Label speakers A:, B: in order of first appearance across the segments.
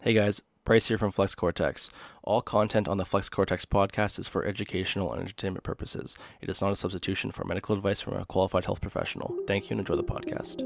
A: Hey guys, Bryce here from Flex Cortex. All content on the Flex Cortex podcast is for educational and entertainment purposes. It is not a substitution for medical advice from a qualified health professional. Thank you and enjoy the podcast.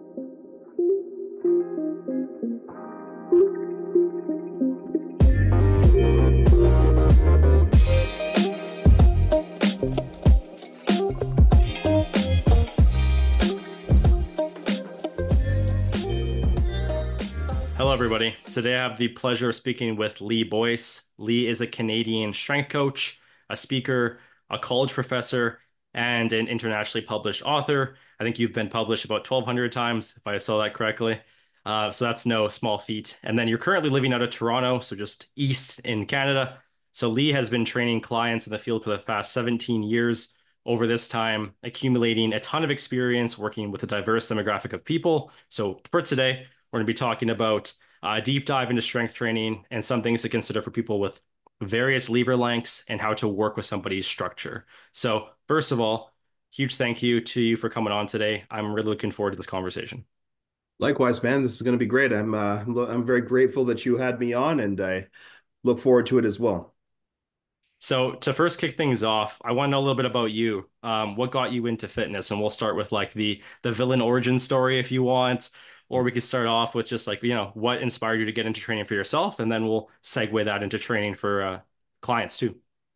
A: Hello, everybody. Today I have the pleasure of speaking with Lee Boyce. Lee is a Canadian strength coach, a speaker, a college professor, and an internationally published author. I think you've been published about 1,200 times, if I saw that correctly. So that's no small feat. And then you're currently living out of Toronto, so just east in Canada. So Lee has been training clients in the field for the past 17 years. Over this time, accumulating a ton of experience working with a diverse demographic of people. So for today, we're going to be talking about a deep dive into strength training and some things to consider for people with various lever lengths and how to work with somebody's structure. So, first of all, huge thank you to you for coming on today. I'm really looking forward to this conversation.
B: Likewise, man, this is going to be great. I'm very grateful that you had me on, and I look forward to it as well.
A: So, to first kick things off, I want to know a little bit about you. What got you into fitness? And we'll start with like the villain origin story if you want, or we could start off with just like, what inspired you to get into training for yourself, and then we'll segue that into training for clients too.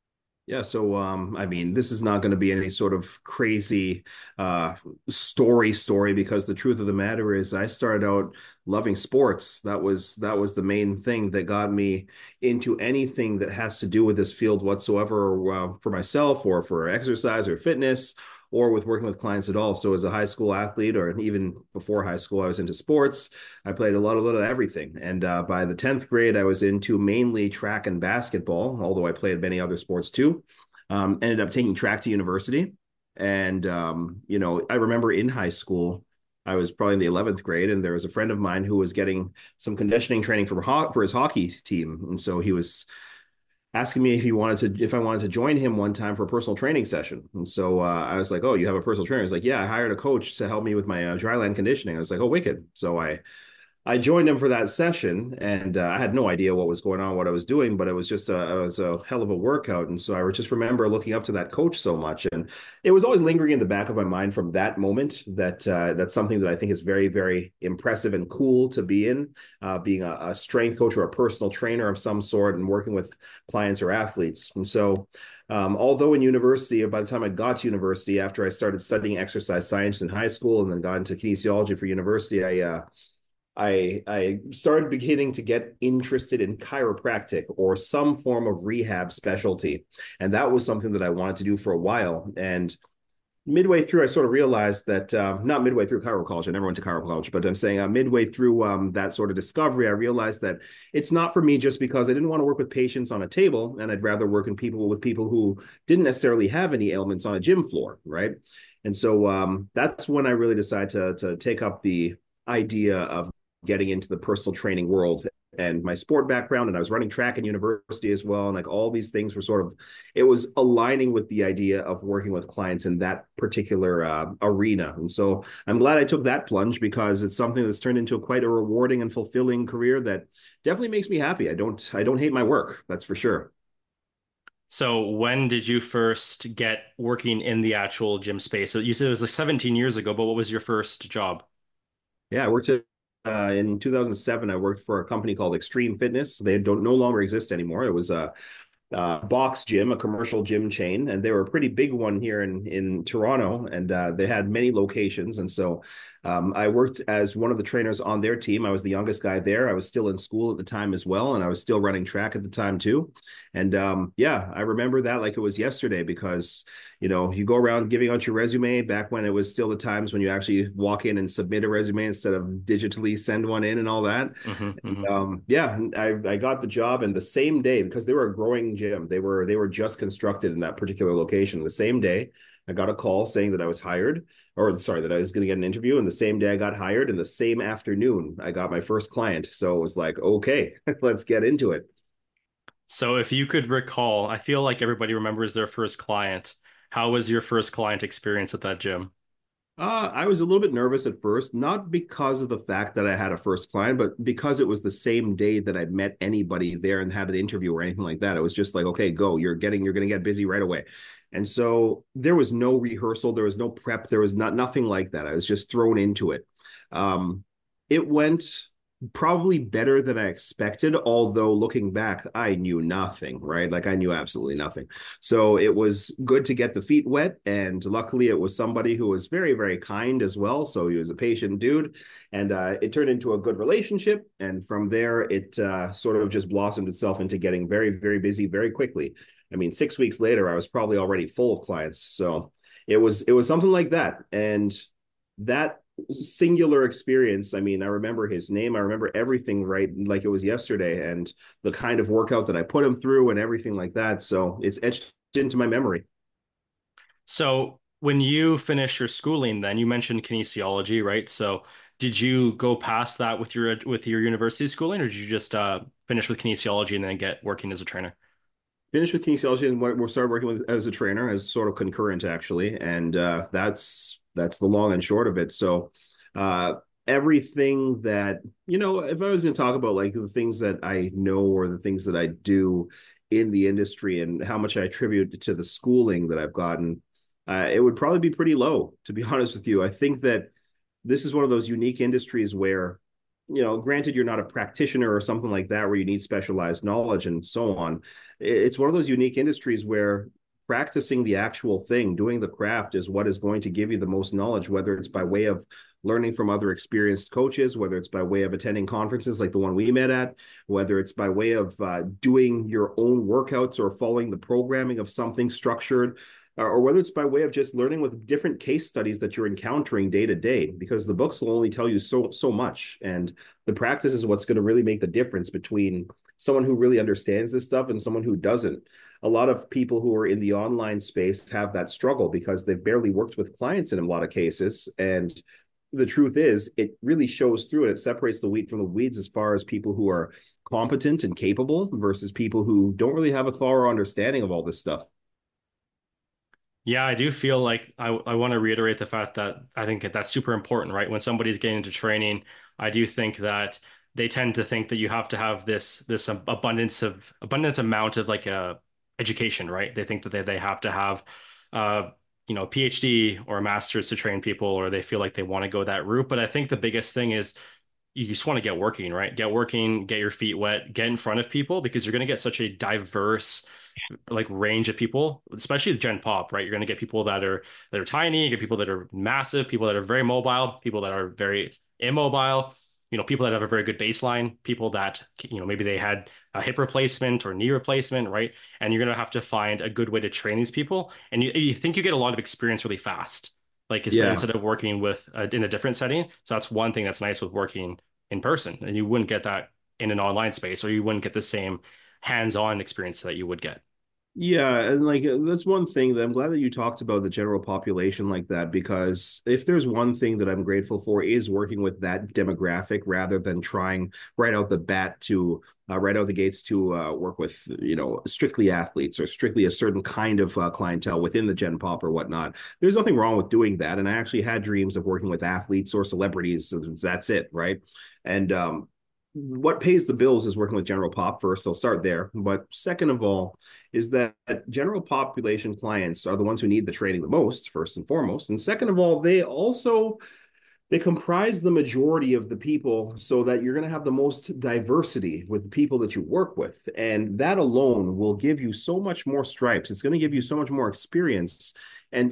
B: This is not going to be any sort of crazy uh, story because the truth of the matter is, I started out loving sports. That was the main thing that got me into anything that has to do with this field whatsoever, for myself or for exercise or fitness or with working with clients at all. So as a high school athlete, or even before high school, I was into sports. I played a little of everything. And by the 10th grade, I was into mainly track and basketball, although I played many other sports too. Ended up taking track to university. And, I remember in high school, I was probably in the 11th grade, and there was a friend of mine who was getting some conditioning training for his hockey team. And so he was asking me if I wanted to join him one time for a personal training session. And so I was like, "Oh, you have a personal trainer?" He's like, "Yeah, I hired a coach to help me with my dryland conditioning." I was like, "Oh, wicked." So I joined him for that session, and I had no idea what was going on, what I was doing, but it was a hell of a workout. And so I just remember looking up to that coach so much, and it was always lingering in the back of my mind from that moment that that's something that I think is very, very impressive and cool to be in, being a strength coach or a personal trainer of some sort, and working with clients or athletes. And so although in university, by the time I got to university, after I started studying exercise science in high school and then got into kinesiology for university, I started beginning to get interested in chiropractic or some form of rehab specialty. And that was something that I wanted to do for a while. And midway through, I sort of realized that, not midway through chiropractic college, I never went to chiropractic college, but I'm saying midway through that sort of discovery, I realized that it's not for me, just because I didn't want to work with patients on a table, and I'd rather work with people who didn't necessarily have any ailments on a gym floor, right? And so that's when I really decided to take up the idea of getting into the personal training world, and my sport background, and I was running track in university as well, and like all these things were sort of, it was aligning with the idea of working with clients in that particular arena. And so I'm glad I took that plunge, because it's something that's turned into quite a rewarding and fulfilling career that definitely makes me happy. I don't hate my work, that's for sure.
A: So when did you first get working in the actual gym space? So you said it was like 17 years ago, but what was your first job?
B: Yeah, I worked in 2007. I worked for a company called Extreme Fitness. They don't no longer exist anymore. It was a Box Gym, a commercial gym chain, and they were a pretty big one here in Toronto, and they had many locations. And so I worked as one of the trainers on their team. I was the youngest guy there. I was still in school at the time as well, and I was still running track at the time too. And yeah, I remember that like it was yesterday, because you go around giving out your resume back when it was still the times when you actually walk in and submit a resume instead of digitally send one in and all that.
A: Hmm, hmm.
B: Yeah, I got the job, and the same day, because they were a growing gym, they were just constructed in that particular location. The same day, I got a call saying that I was hired, or sorry, that I was going to get an interview. And the same day I got hired, and the same afternoon I got my first client. So it was like, okay, let's get into it.
A: So if you could recall, I feel like everybody remembers their first client. How was your first client experience at that gym?
B: I was a little bit nervous at first, not because of the fact that I had a first client, but because it was the same day that I'd met anybody there and had an interview or anything like that. It was just like, okay, go. You're going to get busy right away. And so there was no rehearsal, there was no prep, there was nothing like that. I was just thrown into it. Um, it went probably better than I expected, although looking back, I knew nothing, right? Like I knew absolutely nothing. So it was good to get the feet wet. And luckily, it was somebody who was very, very kind as well. So he was a patient dude. And it turned into a good relationship. And from there, it sort of just blossomed itself into getting very, very busy very quickly. I mean, 6 weeks later, I was probably already full of clients. So it was something like that. And that singular experience, I mean, I remember his name, I remember everything right like it was yesterday, and the kind of workout that I put him through and everything like that. So it's etched into my memory.
A: So when you finished your schooling, then you mentioned kinesiology, right? So did you go past that with your university schooling, or did you just finish with kinesiology and then get working as a trainer?
B: Finished with kinesiology and we started working with as a trainer, as sort of concurrent actually, and that's the long and short of it. So uh everything that, if I was going to talk about like the things that I know or the things that I do in the industry and how much I attribute to the schooling that I've gotten, it would probably be pretty low, to be honest with you. I think that this is one of those unique industries where, granted, you're not a practitioner or something like that, where you need specialized knowledge and so on. It's one of those unique industries where practicing the actual thing, doing the craft, is what is going to give you the most knowledge, whether it's by way of learning from other experienced coaches, whether it's by way of attending conferences like the one we met at, whether it's by way of doing your own workouts or following the programming of something structured, or whether it's by way of just learning with different case studies that you're encountering day to day, because the books will only tell you so much, and the practice is what's going to really make the difference between someone who really understands this stuff and someone who doesn't. A lot of people who are in the online space have that struggle because they've barely worked with clients in a lot of cases, and the truth is it really shows through, and it separates the wheat from the weeds as far as people who are competent and capable versus people who don't really have a thorough understanding of all this stuff.
A: Yeah, I do feel like I want to reiterate the fact that I think that's super important, right? When somebody's getting into training, I do think that they tend to think that you have to have this abundance amount of like education, right? They think that they have to have uh a PhD or a master's to train people, or they feel like they want to go that route. But I think the biggest thing is you just want to get working, right? Get working, get your feet wet, get in front of people because you're going to get such a diverse like range of people, especially the Gen Pop, right? You're going to get people that are tiny, you get people that are massive, people that are very mobile, people that are very immobile, people that have a very good baseline, people that maybe they had a hip replacement or knee replacement, right? And you're going to have to find a good way to train these people, and you think you get a lot of experience really fast, like
B: Yeah.
A: instead of working with in a different setting. So that's one thing that's nice with working in person, and you wouldn't get that in an online space, or you wouldn't get the same hands-on experience that you would get.
B: Yeah, and like that's one thing that I'm glad that you talked about the general population like that, because if there's one thing that I'm grateful for is working with that demographic rather than trying right out the bat to right out the gates to work with strictly athletes or strictly a certain kind of clientele within the Gen Pop or whatnot. There's nothing wrong with doing that, and I actually had dreams of working with athletes or celebrities. So that's it, right? And what pays the bills is working with general pop first. They'll start there, but second of all is that general population clients are the ones who need the training the most, first and foremost. And second of all, they comprise the majority of the people, so that you're going to have the most diversity with the people that you work with. And that alone will give you so much more stripes. It's going to give you so much more experience and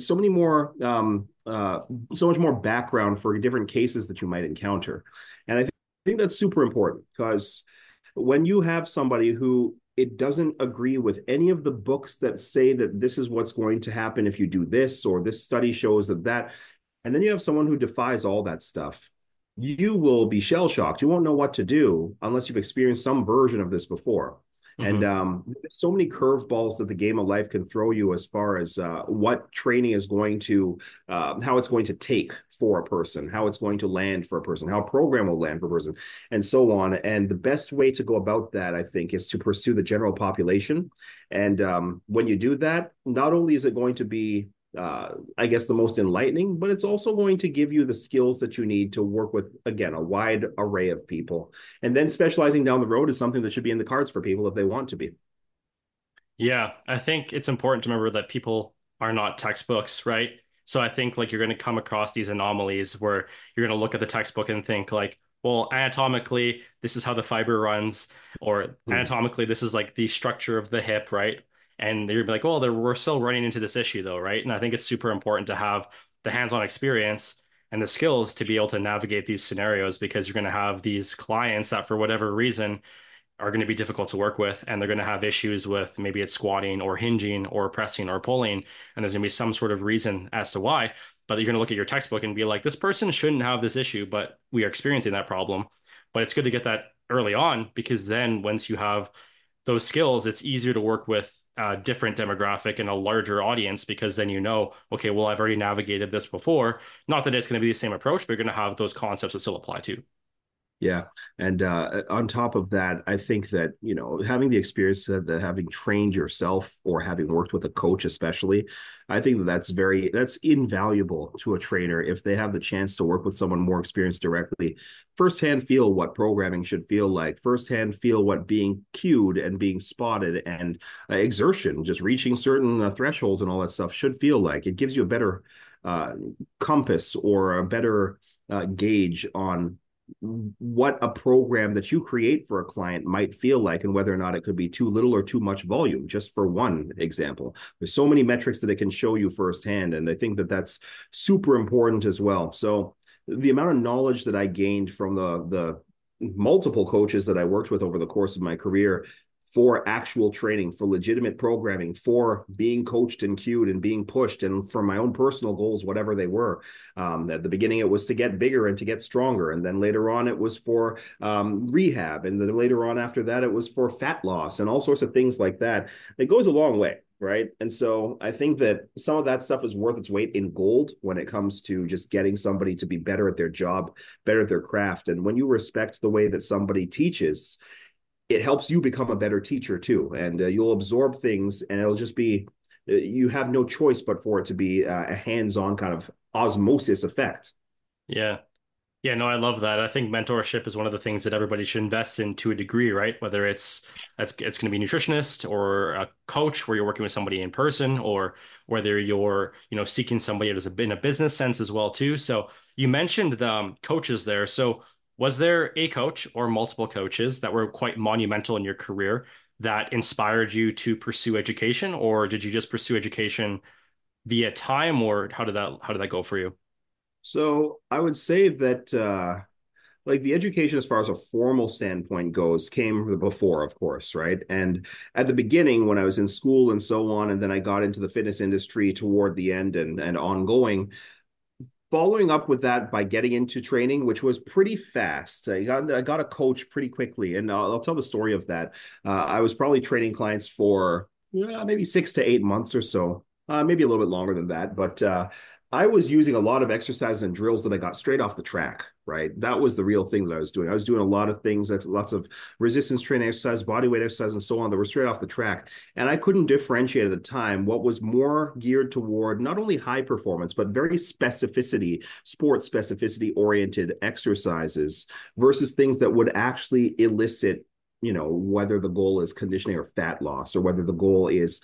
B: so much more background for different cases that you might encounter. And I think that's super important, because when you have somebody who it doesn't agree with any of the books that say that this is what's going to happen if you do this, or this study shows that, and then you have someone who defies all that stuff, you will be shell shocked. You won't know what to do unless you've experienced some version of this before. And
A: Mhm.
B: there's so many curveballs that the game of life can throw you as far as what training is going to, how it's going to take for a person, how it's going to land for a person, how a program will land for a person, and so on. And the best way to go about that, I think, is to pursue the general population. And when you do that, not only is it going to be I guess, the most enlightening, but it's also going to give you the skills that you need to work with, again, a wide array of people. And then specializing down the road is something that should be in the cards for people if they want to be.
A: Yeah, I think it's important to remember that people are not textbooks, right? So I think like you're going to come across these anomalies where you're going to look at the textbook and think like, well, anatomically, this is how the fiber runs, or
B: Hmm.
A: anatomically, this is like the structure of the hip, right? And you're like, well, we're still running into this issue though, right? And I think it's super important to have the hands-on experience and the skills to be able to navigate these scenarios because you're going to have these clients that for whatever reason are going to be difficult to work with, and they're going to have issues with maybe it's squatting or hinging or pressing or pulling, and there's going to be some sort of reason as to why. But you're going to look at your textbook and be like, this person shouldn't have this issue, but we are experiencing that problem. But it's good to get that early on because then once you have those skills, it's easier to work with a different demographic and a larger audience because then you know, okay, well, I've already navigated this before. Not that it's going to be the same approach, but you're going to have those concepts that still apply too.
B: Yeah. And on top of that, I think that, having the experience that having trained yourself or having worked with a coach, especially, I think that's invaluable to a trainer if they have the chance to work with someone more experienced directly, firsthand feel what programming should feel like, firsthand feel what being cued and being spotted and exertion, just reaching certain thresholds and all that stuff should feel like. It gives you a better uh, compass or a better gauge on what a program that you create for a client might feel like and whether or not it could be too little or too much volume, just for one example. There's so many metrics that it can show you firsthand, and I think that that's super important as well. So the amount of knowledge that I gained from the multiple coaches that I worked with over the course of my career for actual training, for legitimate programming, for being coached and cued and being pushed, and for my own personal goals, whatever they were. At the beginning, it was to get bigger and to get stronger. And then later on, it was for rehab. And then later on, after that, it was for fat loss and all sorts of things like that. It goes a long way. Right. And so I think that some of that stuff is worth its weight in gold when it comes to just getting somebody to be better at their job, better at their craft. And when you respect the way that somebody teaches, it helps you become a better teacher too. And you'll absorb things and it'll just be, you have no choice but for it to be a hands-on kind of osmosis effect.
A: Yeah. Yeah, no, I love that. I think mentorship is one of the things that everybody should invest in to a degree, right? Whether it's going to be a nutritionist or a coach where you're working with somebody in person, or whether you're, seeking somebody that is in a business sense as well too. So you mentioned the coaches there. So was there a coach or multiple coaches that were quite monumental in your career that inspired you to pursue education, or did you just pursue education via time, or how did that go for you?
B: So I would say that like the education as far as a formal standpoint goes came before, of course, right? And at the beginning when I was in school and so on, and then I got into the fitness industry toward the end and ongoing, following up with that by getting into training, which was pretty fast. I got a coach pretty quickly, and I'll tell the story of that. I was probably training clients for maybe 6 to 8 months or so, maybe a little bit longer than that. But I was using a lot of exercises and drills that I got straight off the track. Right, that was the real thing that I was doing. I was doing a lot of things, lots of resistance training exercise, body weight exercise, and so on that were straight off the track. And I couldn't differentiate at the time what was more geared toward not only high performance, but very sports specificity oriented exercises versus things that would actually elicit, whether the goal is conditioning or fat loss, or whether the goal is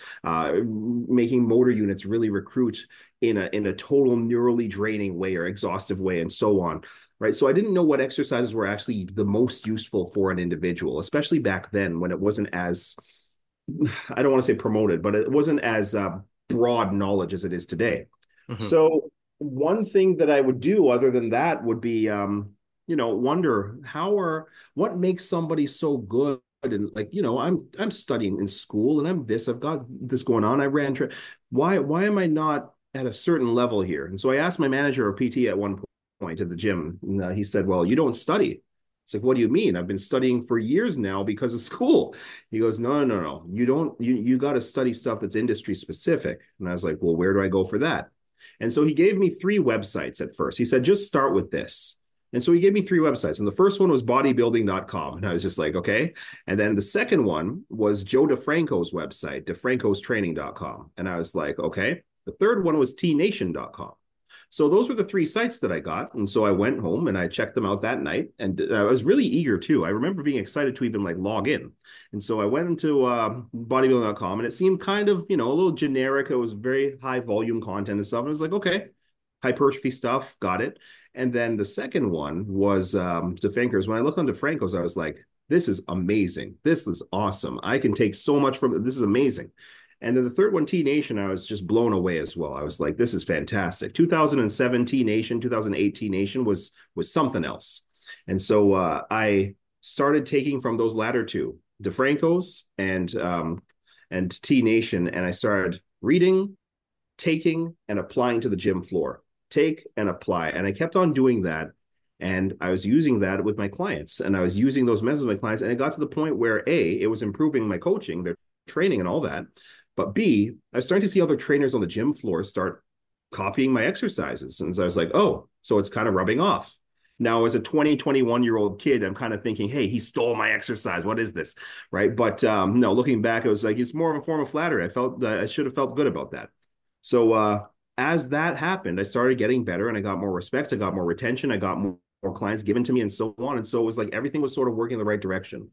B: making motor units really recruit in a total neurally draining way or exhaustive way, and so on. Right. So I didn't know what exercises were actually the most useful for an individual, especially back then when it wasn't as, I don't want to say promoted, but it wasn't as broad knowledge as it is today.
A: Hmm.
B: So one thing that I would do other than that would be, wonder what makes somebody so good. And like, I'm studying in school and I've got this going on. I ran, why am I not at a certain level here? And so I asked my manager of PT at one point at the gym, and he said, well, you don't study. It's like, what do you mean? I've been studying for years now because of school. He goes, no, no, no. You don't, you got to study stuff that's industry specific. And I was like, well, where do I go for that? And so he gave me 3 websites at first. He said, just start with this. And so he gave me 3 websites. And the first one was bodybuilding.com. And I was just like, okay. And then the second one was Joe DeFranco's website, defrancostraining.com. And I was like, okay. The third one was tnation.com. So those were the three sites that I got. And so I went home and I checked them out that night. And I was really eager too. I remember being excited to even like log in. And so I went into bodybuilding.com and it seemed kind of, a little generic. It was very high volume content and stuff. I was like, okay, hypertrophy stuff, got it. And then the second one was DeFankers. When I looked on DeFranco's, I was like, this is amazing. This is awesome. I can take so much from it. This is amazing. And then the third one, T Nation, I was just blown away as well. I was like, this is fantastic. 2007 T Nation, 2018 Nation was something else. And so I started taking from those latter two, DeFranco's and T Nation, and I started reading, taking, and applying to the gym floor. Take and apply. And I kept on doing that. And I was using that with my clients, and I was using those methods with my clients. And it got to the point where A, it was improving my coaching, their training, and all that. But B, I was starting to see other trainers on the gym floor start copying my exercises. And so I was like, oh, so it's kind of rubbing off. Now, as a 20, 21-year-old kid, I'm kind of thinking, hey, he stole my exercise. What is this? Right. But no, looking back, it was like, it's more of a form of flattery. I felt that I should have felt good about that. So as that happened, I started getting better and I got more respect. I got more retention. I got more clients given to me and so on. And so it was like everything was sort of working in the right direction.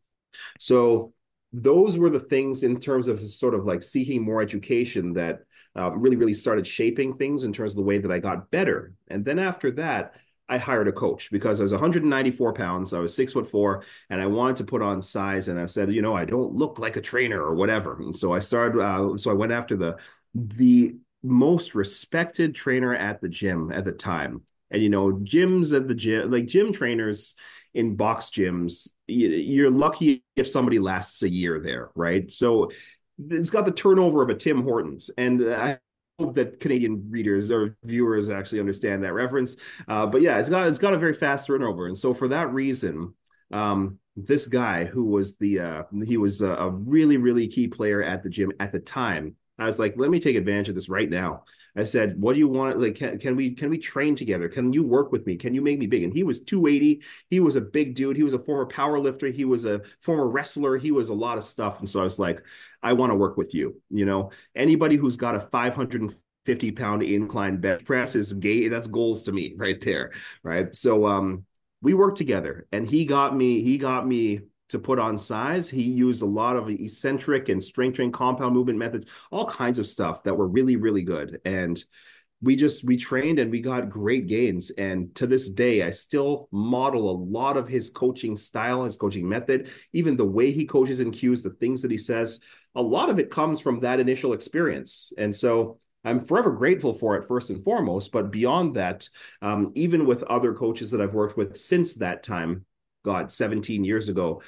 B: So those were the things in terms of sort of like seeking more education that really, really started shaping things in terms of the way that I got better. And then after that, I hired a coach because I was 194 pounds. I was 6'4", and I wanted to put on size. And I said, I don't look like a trainer or whatever. And so I started. So I went after the most respected trainer at the gym at the time. And gyms at the gym, like gym trainers in box gyms, you're lucky if somebody lasts a year there, right? So it's got the turnover of a Tim Hortons, and I hope that Canadian readers or viewers actually understand that reference. But yeah, it's got a very fast turnover, and so for that reason, this guy who was he was a really really key player at the gym at the time. I was like, let me take advantage of this right now. I said, what do you want? Like, can we train together? Can you work with me? Can you make me big? And he was 280. He was a big dude. He was a former power lifter. He was a former wrestler. He was a lot of stuff. And so I was like, I want to work with you. Anybody who's got a 550-pound incline bench press is gay. That's goals to me right there. Right. So we worked together and he got me to put on size. He used a lot of eccentric and strength training compound movement methods, all kinds of stuff that were really, really good. And we trained and we got great gains. And to this day, I still model a lot of his coaching style, his coaching method, even the way he coaches in cues, the things that he says, a lot of it comes from that initial experience. And so I'm forever grateful for it, first and foremost. But beyond that, even with other coaches that I've worked with since that time, God, 17 years ago,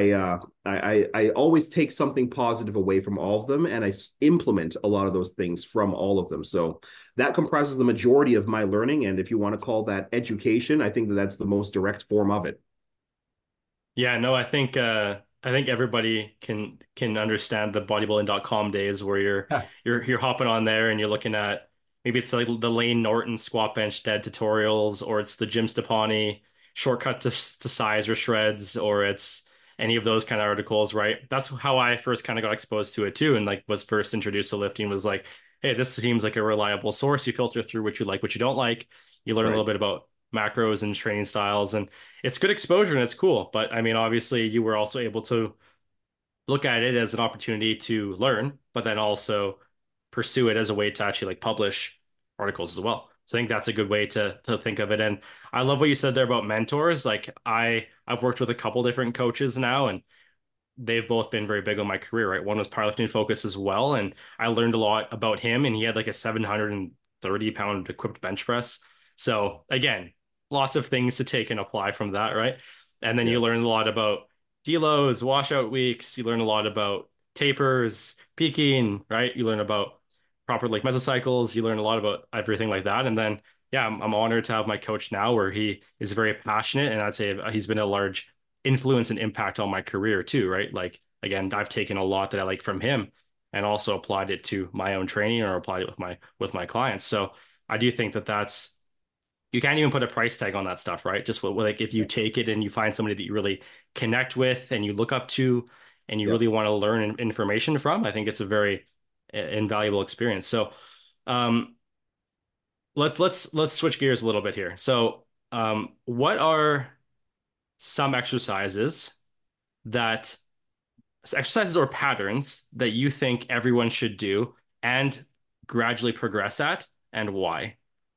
B: I always take something positive away from all of them, and I implement a lot of those things from all of them. So that comprises the majority of my learning. And if you want to call that education, I think that's the most direct form of it.
A: Yeah, no, I think everybody can understand the bodybuilding.com days where you're
B: Yeah.
A: you're hopping on there and you're looking at maybe it's like the Lane Norton squat bench dead tutorials, or it's the Jim Stepani shortcut to size or shreds, or it's any of those kind of articles, right? That's how I first kind of got exposed to it too, and like was first introduced to lifting was like, hey, this seems like a reliable source. You filter through what you like, what you don't like. You learn a
B: Right.
A: little bit about macros and training styles, and it's good exposure and it's cool. But I mean, obviously, you were also able to look at it as an opportunity to learn, but then also pursue it as a way to actually like publish articles as well. So I think that's a good way to think of it. And I love what you said there about mentors. Like I've worked with a couple different coaches now, and they've both been very big on my career, right? One was powerlifting focus as well, and I learned a lot about him, and he had like a 730-pound equipped bench press. So again, lots of things to take and apply from that, right? And then you
B: Yeah.
A: learn a lot about deloads, washout weeks. You learn a lot about tapers, peaking, right? You learn about proper like mesocycles. You learn a lot about everything like that. And then, yeah, I'm honored to have my coach now, where he is very passionate, and I'd say he's been a large influence and impact on my career too, right? Like again, I've taken a lot that I like from him and also applied it to my own training or applied it with my clients. So I do think that that's you can't even put a price tag on that stuff, right? Just like if you
B: Yeah.
A: take it and you find somebody that you really connect with and you look up to and you
B: Yeah.
A: really want to learn information from, I think it's a very invaluable experience. So Um, let's switch gears a little bit here. So, what are some that exercises or patterns that you think everyone should do and gradually progress at, and why?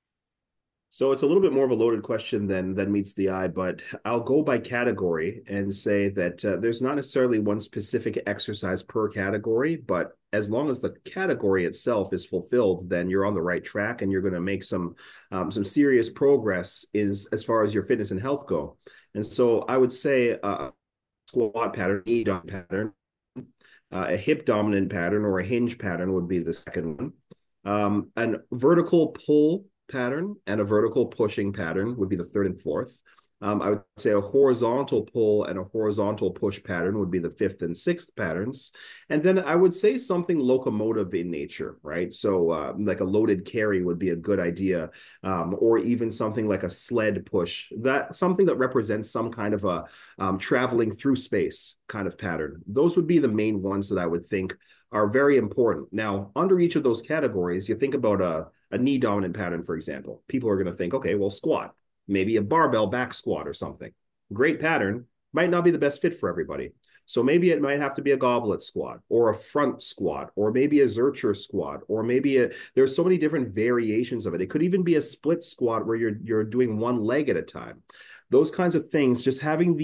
B: So it's a little bit more of a loaded question than meets the eye, but I'll go by category and say that there's not necessarily one specific exercise per category, but as long as the category itself is fulfilled, then you're on the right track and you're going to make some serious progress is as far as your fitness and health go. And so I would say squat pattern, knee dominant pattern, a hip dominant pattern, or a hinge pattern would be the second one. An vertical pull pattern and a vertical pushing pattern would be the third and fourth. I would say a horizontal pull and a horizontal push pattern would be the fifth and sixth patterns. And then I would say something locomotive in nature, right? So like a loaded carry would be a good idea, or even something like a sled push. That something that represents some kind of a traveling through space kind of pattern. Those would be the main ones that I would think are very important. Now, under each of those categories, you think about a knee dominant pattern, for example. People are going to think, okay, well, squat, maybe a barbell back squat or something. Great pattern, might not be the best fit for everybody. So maybe it might have to be a goblet squat or a front squat or maybe a Zercher squat or there's so many different variations of it. It could even be a split squat where you're doing one leg at a time. Those kinds of things, just having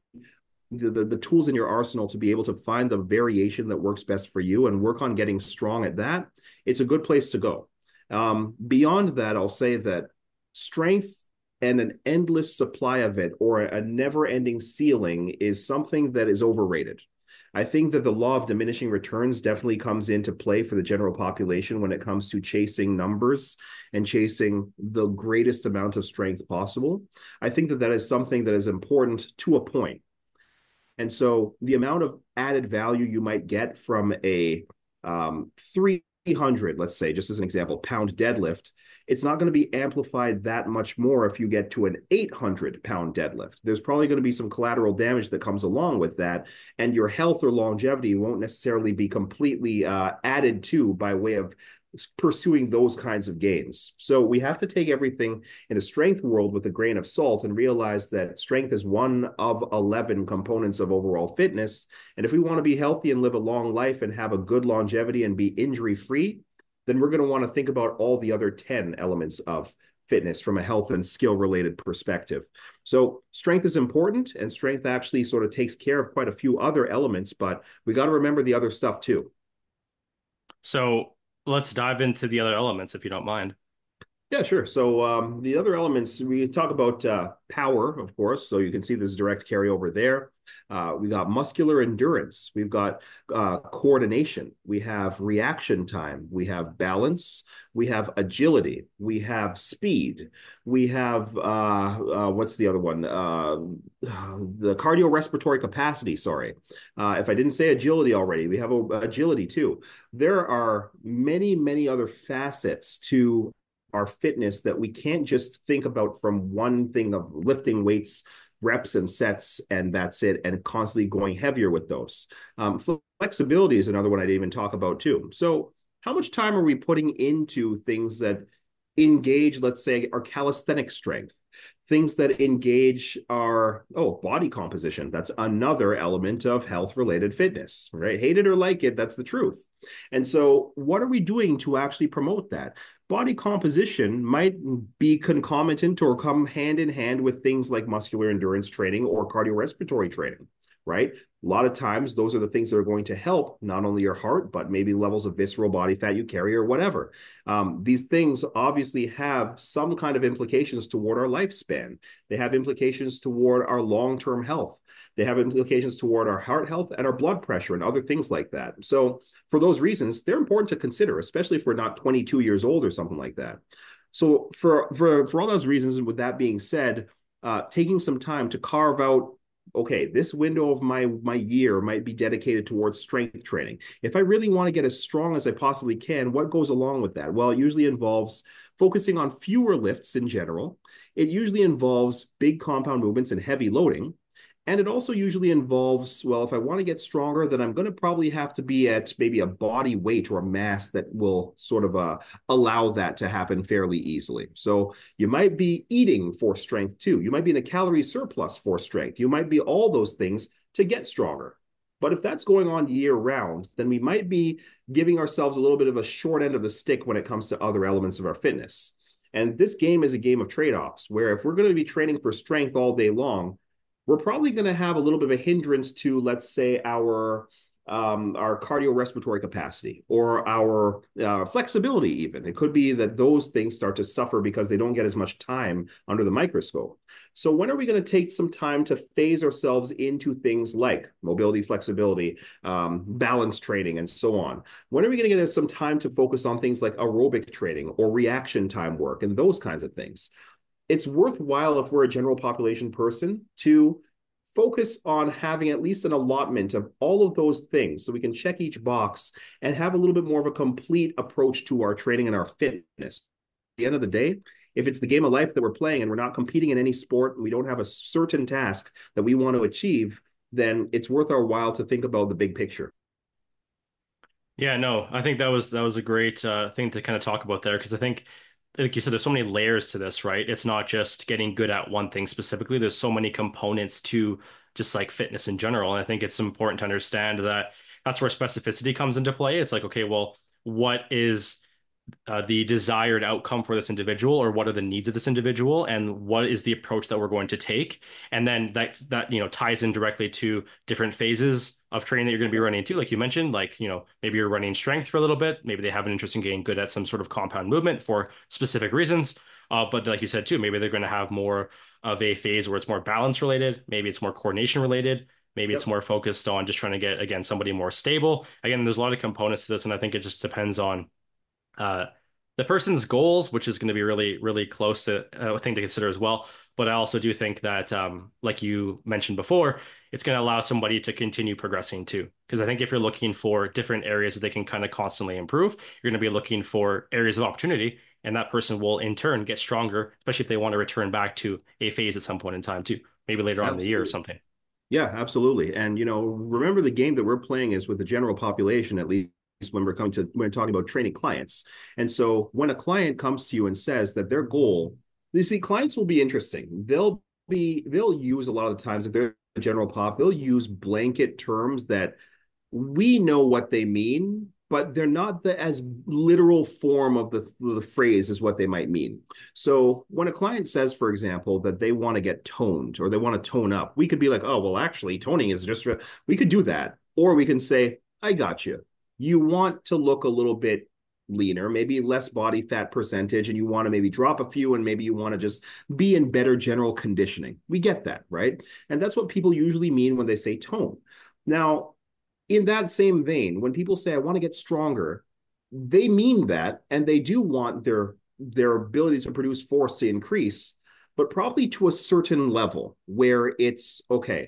B: the tools in your arsenal to be able to find the variation that works best for you and work on getting strong at that, it's a good place to go. Beyond that, I'll say that strength and an endless supply of it or a never-ending ceiling is something that is overrated. I think that the law of diminishing returns definitely comes into play for the general population when it comes to chasing numbers and chasing the greatest amount of strength possible. I think that that is something that is important to a point. And so the amount of added value you might get from a 300, let's say, just as an example, pound deadlift, it's not going to be amplified that much more if you get to an 800-pound deadlift. There's probably going to be some collateral damage that comes along with that, and your health or longevity won't necessarily be completely added to by way of pursuing those kinds of gains. So we have to take everything in a strength world with a grain of salt and realize that strength is one of 11 components of overall fitness. And if we want to be healthy and live a long life and have a good longevity and be injury free, then we're going to want to think about all the other 10 elements of fitness from a health and skill related perspective. So strength is important, and strength actually sort of takes care of quite a few other elements, but we got to remember the other stuff too.
A: So let's dive into the other elements if you don't mind.
B: Yeah, sure. So the other elements, we talk about power, of course. So you can see this direct carryover there. We got muscular endurance. We've got coordination. We have reaction time. We have balance. We have agility. We have speed. We have, what's the other one? The cardiorespiratory capacity, sorry. If I didn't say agility already, we have agility too. There are many, many other facets to our fitness that we can't just think about from one thing of lifting weights, reps and sets, and that's it, and constantly going heavier with those. Flexibility is another one I didn't even talk about too. So how much time are we putting into things that engage, let's say, our calisthenic strength? Things that engage our body composition. That's another element of health related fitness, right? Hate it or like it, that's the truth. And so what are we doing to actually promote that? Body composition might be concomitant or come hand in hand with things like muscular endurance training or cardiorespiratory training, right? A lot of times, those are the things that are going to help not only your heart, but maybe levels of visceral body fat you carry or whatever. These things obviously have some kind of implications toward our lifespan. They have implications toward our long-term health. They have implications toward our heart health and our blood pressure and other things like that. So for those reasons, they're important to consider, especially if we're not 22 years old or something like that. So for all those reasons, and with that being said, taking some time to carve out, okay, this window of my year might be dedicated towards strength training. If I really want to get as strong as I possibly can, what goes along with that? Well, it usually involves focusing on fewer lifts in general. It usually involves big compound movements and heavy loading. And it also usually involves, well, if I want to get stronger, then I'm going to probably have to be at maybe a body weight or a mass that will sort of allow that to happen fairly easily. So you might be eating for strength too. You might be in a calorie surplus for strength. You might be all those things to get stronger. But if that's going on year round, then we might be giving ourselves a little bit of a short end of the stick when it comes to other elements of our fitness. And this game is a game of trade offs where if we're going to be training for strength all day long, we're probably going to have a little bit of a hindrance to, let's say, our cardiorespiratory capacity or our flexibility. Even it could be that those things start to suffer because they don't get as much time under the microscope. So when are we going to take some time to phase ourselves into things like mobility, flexibility, balance training, and so on? When are we going to get some time to focus on things like aerobic training or reaction time work and those kinds of things? It's worthwhile if we're a general population person to focus on having at least an allotment of all of those things so we can check each box and have a little bit more of a complete approach to our training and our fitness. At the end of the day, if it's the game of life that we're playing and we're not competing in any sport, and we don't have a certain task that we want to achieve, then it's worth our while to think about the big picture.
A: Yeah, no, I think that was a great thing to kind of talk about there because I think, like you said, there's so many layers to this, right? It's not just getting good at one thing specifically. There's so many components to just like fitness in general, and I think it's important to understand that that's where specificity comes into play. It's like, okay, well, what is the desired outcome for this individual, or what are the needs of this individual, and what is the approach that we're going to take, and then that ties in directly to different phases of training that you're going to be running into, like you mentioned, like maybe you're running strength for a little bit, maybe they have an interest in getting good at some sort of compound movement for specific reasons, but like you said too, maybe they're going to have more of a phase where it's more balance related, maybe it's more coordination related. Maybe it's
B: Yep.
A: more focused on just trying to get, again, somebody more stable. Again, there's a lot of components to this, and I think it just depends on uh, the person's goals, which is going to be really, really close to a thing to consider as well. But I also do think that, like you mentioned before, it's going to allow somebody to continue progressing too. Because I think if you're looking for different areas that they can kind of constantly improve, you're going to be looking for areas of opportunity, and that person will in turn get stronger, especially if they want to return back to a phase at some point in time too, maybe later on in the year or
B: Absolutely.
A: something.
B: Yeah, absolutely. And remember the game that we're playing is with the general population, at least when we're talking about training clients. And so when a client comes to you and says that their goal, you see, clients will be interesting. They'll use a lot of the times if they're the general pop, they'll use blanket terms that we know what they mean, but they're not the as literal form of the phrase as what they might mean. So when a client says, for example, that they want to get toned or they want to tone up, we could be like, oh, well, actually, toning is just, we could do that. Or we can say, I got you. You want to look a little bit leaner, maybe less body fat percentage, and you want to maybe drop a few, and maybe you want to just be in better general conditioning. We get that, right? And that's what people usually mean when they say tone. Now, in that same vein, when people say, I want to get stronger, they mean that, and they do want their ability to produce force to increase, but probably to a certain level where it's okay,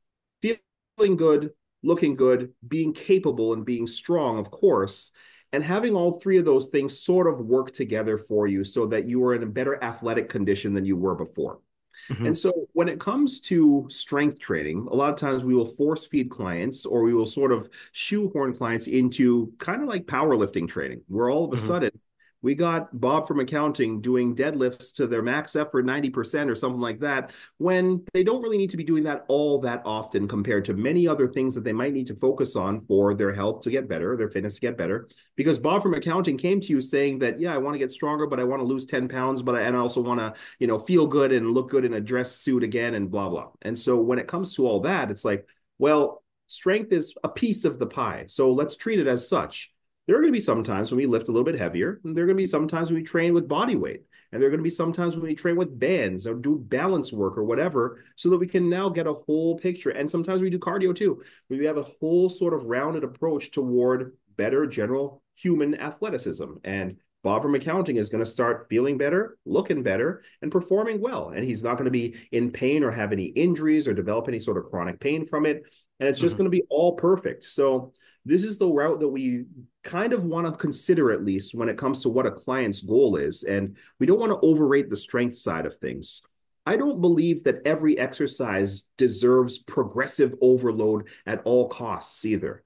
B: feeling good, looking good, being capable, and being strong, of course, and having all three of those things sort of work together for you so that you are in a better athletic condition than you were before.
A: Hmm.
B: And so when it comes to strength training, a lot of times we will force feed clients or we will sort of shoehorn clients into kind of like powerlifting training, where all of a
A: Hmm.
B: sudden we got Bob from accounting doing deadlifts to their max effort 90% or something like that, when they don't really need to be doing that all that often compared to many other things that they might need to focus on for their health to get better, their fitness to get better. Because Bob from accounting came to you saying that, yeah, I want to get stronger, but I want to lose 10 pounds, and I also want to feel good and look good in a dress suit again and blah, blah. And so when it comes to all that, it's like, well, strength is a piece of the pie. So let's treat it as such. There are going to be some times when we lift a little bit heavier. And there are going to be some times when we train with body weight. And there are going to be some times when we train with bands or do balance work or whatever, so that we can now get a whole picture. And sometimes we do cardio too. We have a whole sort of rounded approach toward better general human athleticism. And Bob from accounting is going to start feeling better, looking better, and performing well. And he's not going to be in pain or have any injuries or develop any sort of chronic pain from it. And it's just
A: Hmm.
B: going to be all perfect. So this is the route that we kind of want to consider, at least when it comes to what a client's goal is. And we don't want to overrate the strength side of things. I don't believe that every exercise deserves progressive overload at all costs either.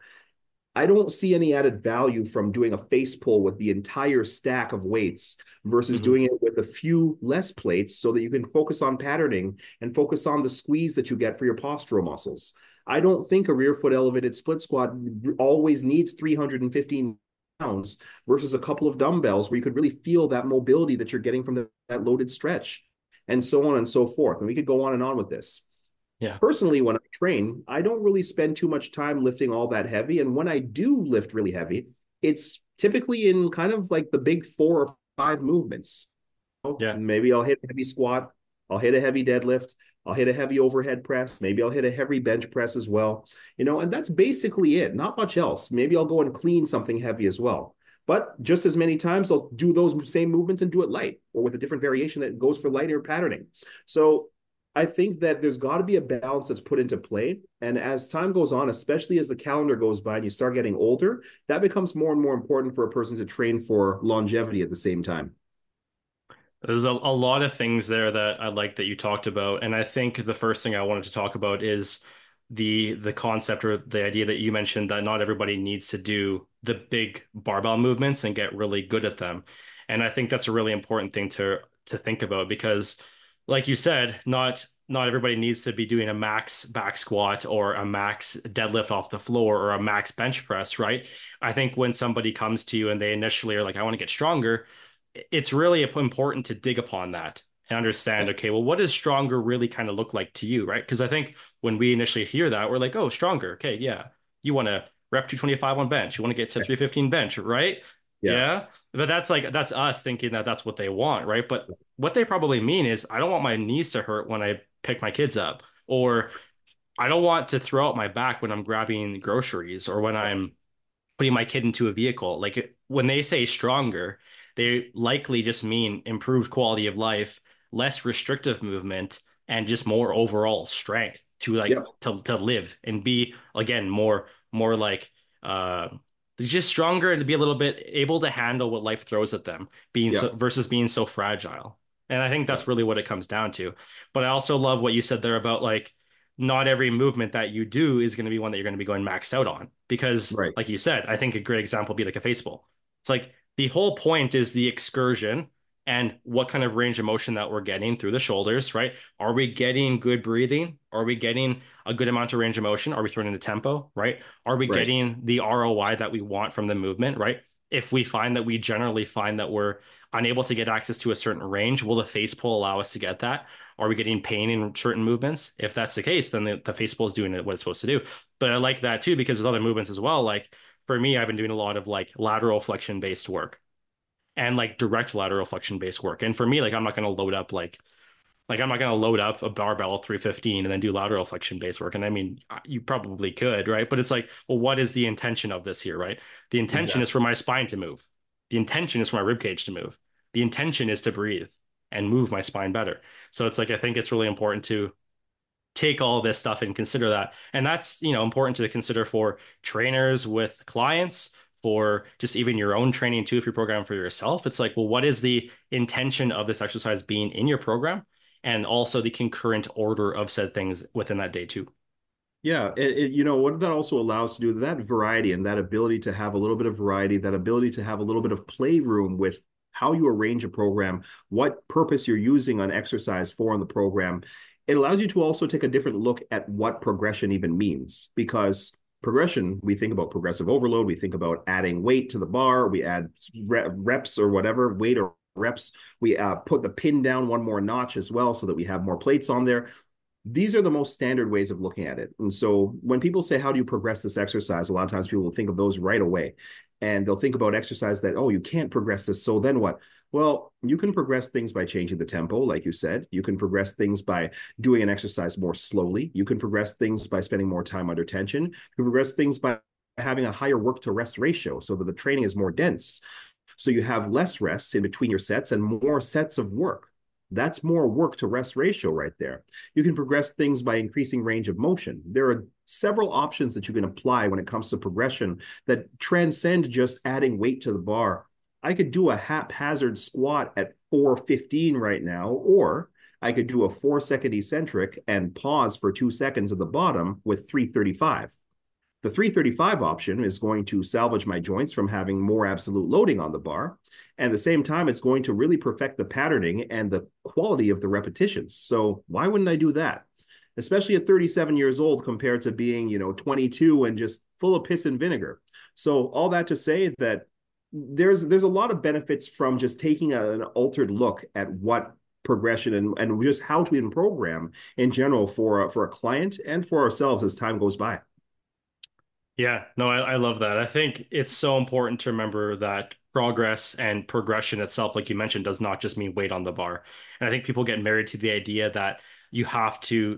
B: I don't see any added value from doing a face pull with the entire stack of weights versus
A: Hmm.
B: doing it with a few less plates so that you can focus on patterning and focus on the squeeze that you get for your postural muscles. I don't think a rear foot elevated split squat always needs 315 pounds versus a couple of dumbbells where you could really feel that mobility that you're getting from that loaded stretch and so on and so forth. And we could go on and on with this.
A: Yeah.
B: Personally, when I train, I don't really spend too much time lifting all that heavy. And when I do lift really heavy, it's typically in kind of like the big 4 or 5 movements.
A: Yeah.
B: Maybe I'll hit a heavy squat, I'll hit a heavy deadlift, I'll hit a heavy overhead press, maybe I'll hit a heavy bench press as well. And that's basically it, not much else. Maybe I'll go and clean something heavy as well. But just as many times, I'll do those same movements and do it light or with a different variation that goes for lighter patterning. So I think that there's got to be a balance that's put into play. And as time goes on, especially as the calendar goes by and you start getting older, that becomes more and more important for a person to train for longevity at the same time.
A: There's a lot of things there that I like that you talked about. And I think the first thing I wanted to talk about is the concept or the idea that you mentioned that not everybody needs to do the big barbell movements and get really good at them. And I think that's a really important thing to think about because like you said, not everybody needs to be doing a max back squat or a max deadlift off the floor or a max bench press, right? I think when somebody comes to you and they initially are like, I want to get stronger, it's really important to dig upon that and understand, okay, well, what does stronger really kind of look like to you, right? Because I think when we initially hear that, we're like, oh, stronger. Okay, yeah. You want to rep 225 on bench. You want to get to 315 bench, right?
B: Yeah.
A: Yeah. But that's us thinking that that's what they want, right? But what they probably mean is, I don't want my knees to hurt when I pick my kids up, or I don't want to throw out my back when I'm grabbing groceries or when I'm putting my kid into a vehicle. Like when they say stronger, they likely just mean improved quality of life, less restrictive movement, and just more overall strength to
B: Yeah.
A: to live and be again more like uh just stronger and to be a little bit able to handle what life throws at them, being
B: Yeah.
A: so versus being so fragile. And I think
B: Yeah.
A: that's really what it comes down to. But I also love what you said there about like not every movement that you do is going to be one that you're going to be going maxed out on. Because,
B: Right.
A: like you said, I think a great example would be like a face pull. It's like the whole point is the excursion and what kind of range of motion that we're getting through the shoulders, right? Are we getting good breathing? Are we getting a good amount of range of motion? Are we throwing into tempo, right? Are we
B: Right.
A: getting the ROI that we want from the movement, right? If we find that we generally find that we're unable to get access to a certain range, will the face pull allow us to get that? Are we getting pain in certain movements? If that's the case, then the face pull is doing what it's supposed to do. But I like that too because there's other movements as well. Like for me, I've been doing a lot of like lateral flexion based work and like direct lateral flexion based work. And for me, like I'm not going to load up like I'm not going to load up a barbell 315 and then do lateral flexion based work. And I mean, you probably could, right? But it's like, well, what is the intention of this here, right? The intention is
B: Exactly.
A: for my spine to move. The intention is for my rib cage to move. The intention is to breathe and move my spine better. So it's like I think it's really important to take all this stuff and consider that. And that's, important to consider for trainers with clients, for just even your own training too, if you're programming for yourself. It's like, well, what is the intention of this exercise being in your program? And also the concurrent order of said things within that day too.
B: Yeah, what that also allows to do that variety and that ability to have a little bit of variety, that ability to have a little bit of playroom with how you arrange a program, what purpose you're using on exercise for in the program. It allows you to also take a different look at what progression even means because progression, we think about progressive overload, we think about adding weight to the bar, we add reps or whatever, weight or reps, we put the pin down one more notch as well so that we have more plates on there. These are the most standard ways of looking at it. And so when people say, how do you progress this exercise? A lot of times people will think of those right away. And they'll think about exercise that, oh, you can't progress this. So then what? Well, you can progress things by changing the tempo, like you said. You can progress things by doing an exercise more slowly. You can progress things by spending more time under tension. You can progress things by having a higher work to rest ratio so that the training is more dense. So you have less rests in between your sets and more sets of work. That's more work to rest ratio right there. You can progress things by increasing range of motion. There are several options that you can apply when it comes to progression that transcend just adding weight to the bar. I could do a haphazard squat at 415 right now, or I could do a 4 second eccentric and pause for 2 seconds at the bottom with 335. The 335 option is going to salvage my joints from having more absolute loading on the bar. And at the same time, it's going to really perfect the patterning and the quality of the repetitions. So why wouldn't I do that? Especially at 37 years old compared to being, 22 and just full of piss and vinegar. So all that to say that there's a lot of benefits from just taking an altered look at what progression and just how to even program in general for a client and for ourselves as time goes by.
A: Yeah, no, I love that. I think it's so important to remember that progress and progression itself, like you mentioned, does not just mean weight on the bar. And I think people get married to the idea that you have to,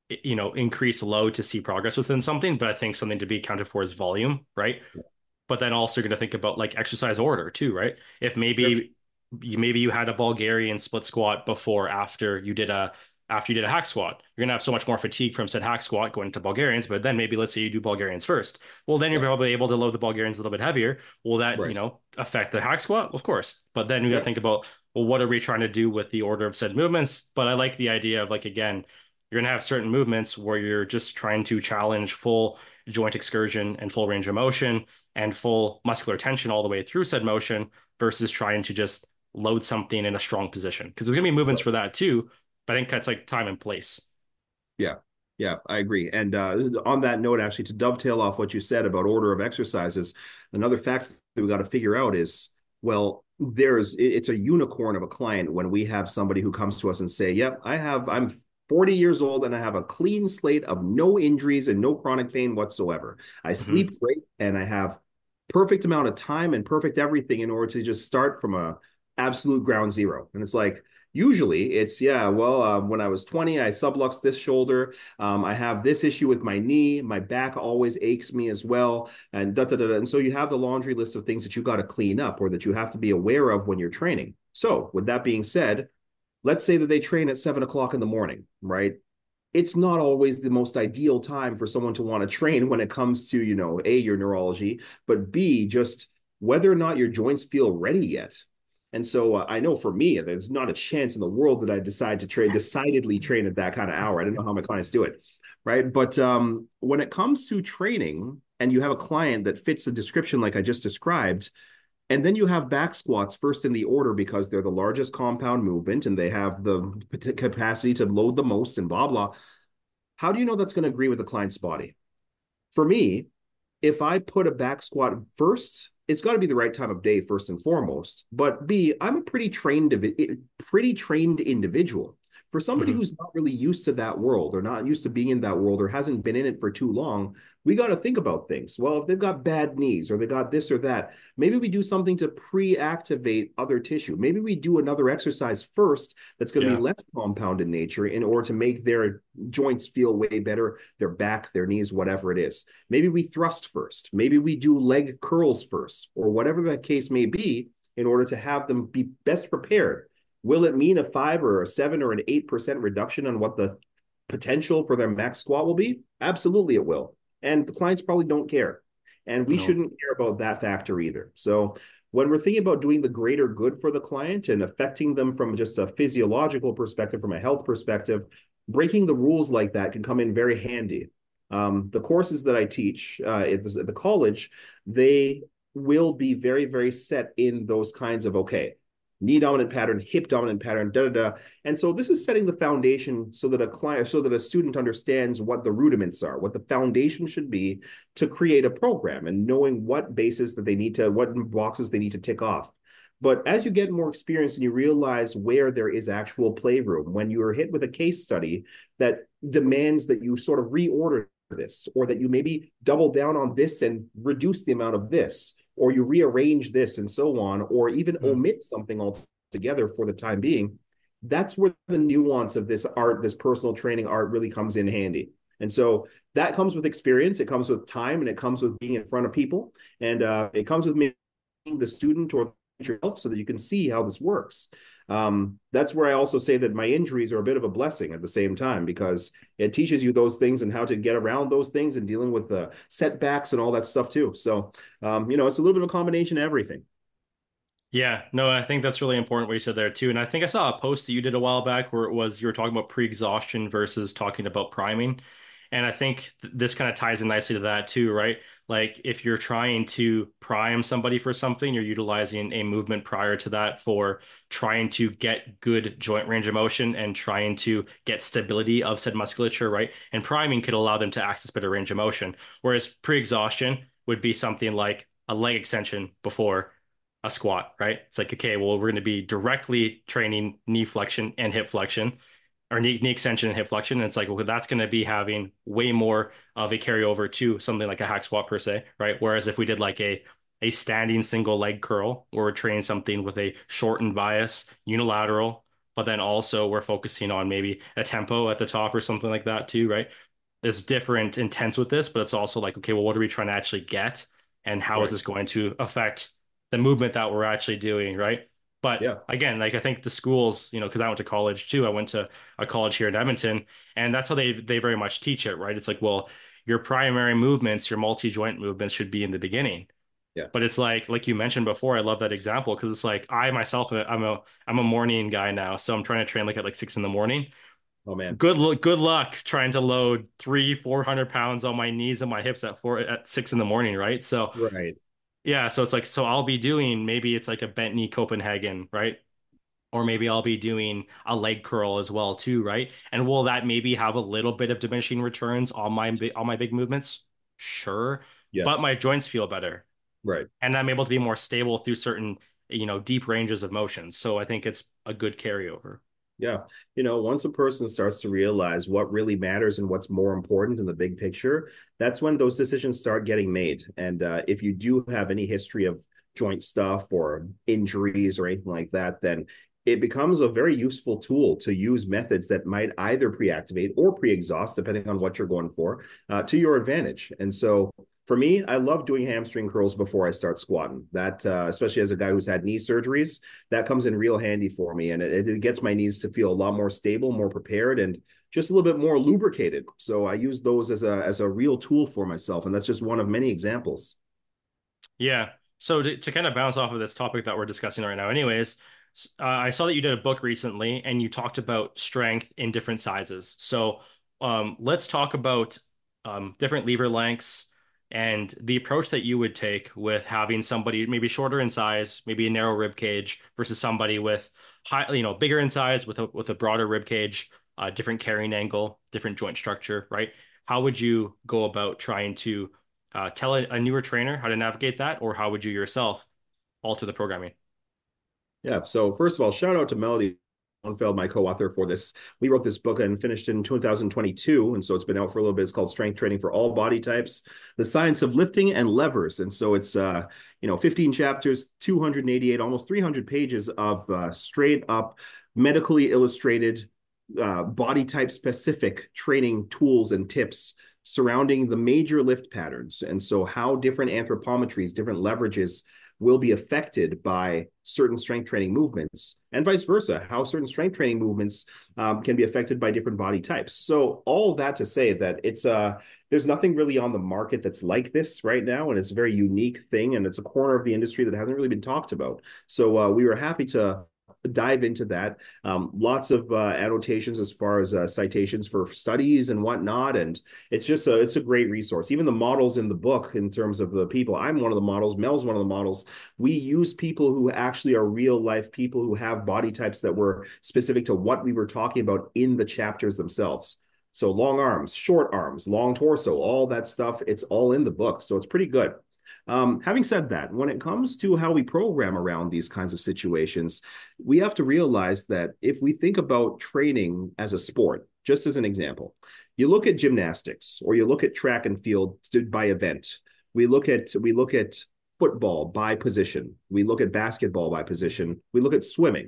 A: increase load to see progress within something. But I think something to be accounted for is volume, right? But then also going to think about like exercise order too, right? If
B: Sure.
A: maybe you had a Bulgarian split squat before after you did a hack squat, you're gonna have so much more fatigue from said hack squat going into Bulgarians. But then maybe let's say you do Bulgarians first. Well, then you're
B: Yep.
A: probably able to load the Bulgarians a little bit heavier. Will that,
B: Right.
A: affect the hack squat? Of course. But then we got to
B: Yep.
A: think about, well, what are we trying to do with the order of said movements? But I like the idea of like again, you're gonna have certain movements where you're just trying to challenge full joint excursion and full range of motion and full muscular tension all the way through said motion versus trying to just load something in a strong position. Because there's gonna be movements
B: Right.
A: for that too, but I think that's like time and place.
B: Yeah. Yeah, I agree. And on that note, actually, to dovetail off what you said about order of exercises, another fact that we got to figure out is, well, it's a unicorn of a client when we have somebody who comes to us and say, "Yep, I'm 40 years old and I have a clean slate of no injuries and no chronic pain whatsoever. I
A: Hmm.
B: sleep great and I have perfect amount of time and perfect everything in order to just start from a absolute ground zero." And it's like, usually it's, yeah, well, when I was 20, I subluxed this shoulder. I have this issue with my knee. My back always aches me as well. And da da da. And so you have the laundry list of things that you got to clean up or that you have to be aware of when you're training. So, with that being said, let's say that they train at 7 o'clock in the morning, right? It's not always the most ideal time for someone to want to train when it comes to, A, your neurology, but B, just whether or not your joints feel ready yet. And so I know for me, there's not a chance in the world that I decide to decidedly train at that kind of hour. I don't know how my clients do it. Right. But when it comes to training and you have a client that fits the description like I just described, and then you have back squats first in the order because they're the largest compound movement and they have the capacity to load the most and blah, blah. How do you know that's going to agree with the client's body? For me, if I put a back squat first, it's got to be the right time of day first and foremost. But B, I'm a pretty trained individual. For somebody
A: Hmm.
B: who's not really used to that world or not used to being in that world or hasn't been in it for too long, we got to think about things. Well, if they've got bad knees or they got this or that, maybe we do something to pre-activate other tissue. Maybe we do another exercise first that's going to be
A: Yeah.
B: less compound in nature in order to make their joints feel way better, their back, their knees, whatever it is. Maybe we thrust first. Maybe we do leg curls first, or whatever that case may be, in order to have them be best prepared. Will it mean a 5 or a 7 or an 8% reduction on what the potential for their max squat will be? Absolutely, it will. And the clients probably don't care. And we
A: No.
B: shouldn't care about that factor either. So, when we're thinking about doing the greater good for the client and affecting them from just a physiological perspective, from a health perspective, breaking the rules like that can come in very handy. The courses that I teach at the college, they will be very, very set in those kinds of, okay, knee dominant pattern, hip dominant pattern, da da da. And so this is setting the foundation so that a student understands what the rudiments are, what the foundation should be to create a program and knowing what bases that they need to, what boxes they need to tick off. But as you get more experience and you realize where there is actual playroom, when you are hit with a case study that demands that you sort of reorder this, or that you maybe double down on this and reduce the amount of this, or you rearrange this and so on, or even
A: Mhm.
B: omit something altogether for the time being, that's where the nuance of this art, this personal training art really comes in handy. And so that comes with experience, it comes with time, and it comes with being in front of people. And it comes with being the student or yourself so that you can see how this works. That's where I also say that my injuries are a bit of a blessing at the same time because it teaches you those things and how to get around those things and dealing with the setbacks and all that stuff too. So, it's a little bit of a combination of everything.
A: Yeah, no, I think that's really important what you said there too. And I think I saw a post that you did a while back where it was you were talking about pre-exhaustion versus talking about priming. And I think th this kind of ties in nicely to that too, right? Like if you're trying to prime somebody for something, you're utilizing a movement prior to that for trying to get good joint range of motion and trying to get stability of said musculature, right? And priming could allow them to access better range of motion. Whereas pre-exhaustion would be something like a leg extension before a squat, right? It's like, okay, well, we're going to be directly training knee flexion and hip flexion, or knee extension and hip flexion. And it's like, well, that's going to be having way more of a carryover to something like a hack squat per se, right? Whereas if we did like a standing single leg curl, where we're training something with a shortened bias, unilateral, but then also we're focusing on maybe a tempo at the top or something like that too, right? There's different intents with this, but it's also like, okay, well, what are we trying to actually get? And how is
B: Right.
A: this going to affect the movement that we're actually doing, right? But
B: Yeah.
A: again, like I think the schools, because I went to college too. I went to a college here in Edmonton, and that's how they very much teach it, right? It's like, well, your primary movements, your multi-joint movements should be in the beginning.
B: Yeah.
A: But it's like you mentioned before, I love that example because it's like I myself, I'm a morning guy now, so I'm trying to train like at like 6 in the morning.
B: Oh man.
A: Good luck trying to load 300-400 pounds on my knees and my hips at 6 in the morning, right? So
B: Right.
A: yeah, so it's like so I'll be doing maybe it's like a bent knee Copenhagen, right? Or maybe I'll be doing a leg curl as well too, right? And will that maybe have a little bit of diminishing returns on my big movements? Sure,
B: Yeah.
A: but my joints feel better,
B: Right.
A: and I'm able to be more stable through certain, deep ranges of motion. So I think it's a good carryover.
B: Yeah. Once a person starts to realize what really matters and what's more important in the big picture, that's when those decisions start getting made. And if you do have any history of joint stuff or injuries or anything like that, then it becomes a very useful tool to use methods that might either pre-activate or pre-exhaust, depending on what you're going for, to your advantage. And so for me, I love doing hamstring curls before I start squatting. That, especially as a guy who's had knee surgeries, that comes in real handy for me, and it gets my knees to feel a lot more stable, more prepared, and just a little bit more lubricated. So I use those as a real tool for myself, and that's just one of many examples.
A: Yeah. So to kind of bounce off of this topic that we're discussing right now, anyways, I saw that you did a book recently and you talked about strength in different sizes. So let's talk about different lever lengths and the approach that you would take with having somebody maybe shorter in size, maybe a narrow rib cage versus somebody with high, bigger in size with a broader rib cage, different carrying angle, different joint structure, right? How would you go about trying to tell a newer trainer how to navigate that, or how would you yourself alter the programming?
B: Yeah. So first of all, shout out to Melody Monfeld, my co-author for this. We wrote this book and finished in 2022, and so it's been out for a little bit. It's called Strength Training for All Body Types: The Science of Lifting and Levers. And so it's 15 chapters, 288, almost 300 pages of straight up medically illustrated body type specific training tools and tips surrounding the major lift patterns. And so how different anthropometries, different leverages will be affected by certain strength training movements, and vice versa, how certain strength training movements can be affected by different body types. So all that to say that there's nothing really on the market that's like this right now, and it's a very unique thing, and it's a corner of the industry that hasn't really been talked about. So we were happy to dive into that. Lots of annotations as far as citations for studies and whatnot, and it's a great resource. Even the models in the book, in terms of the people, I'm one of the models, Mel's one of the models. We use people who actually are real life people who have body types that were specific to what we were talking about in the chapters themselves. So long arms, short arms, long torso, all that stuff, it's all in the book. So it's pretty good. Having said that, when it comes to how we program around these kinds of situations, we have to realize that if we think about training as a sport, just as an example, you look at gymnastics or you look at track and field by event. We look at football by position. We look at basketball by position. We look at swimming.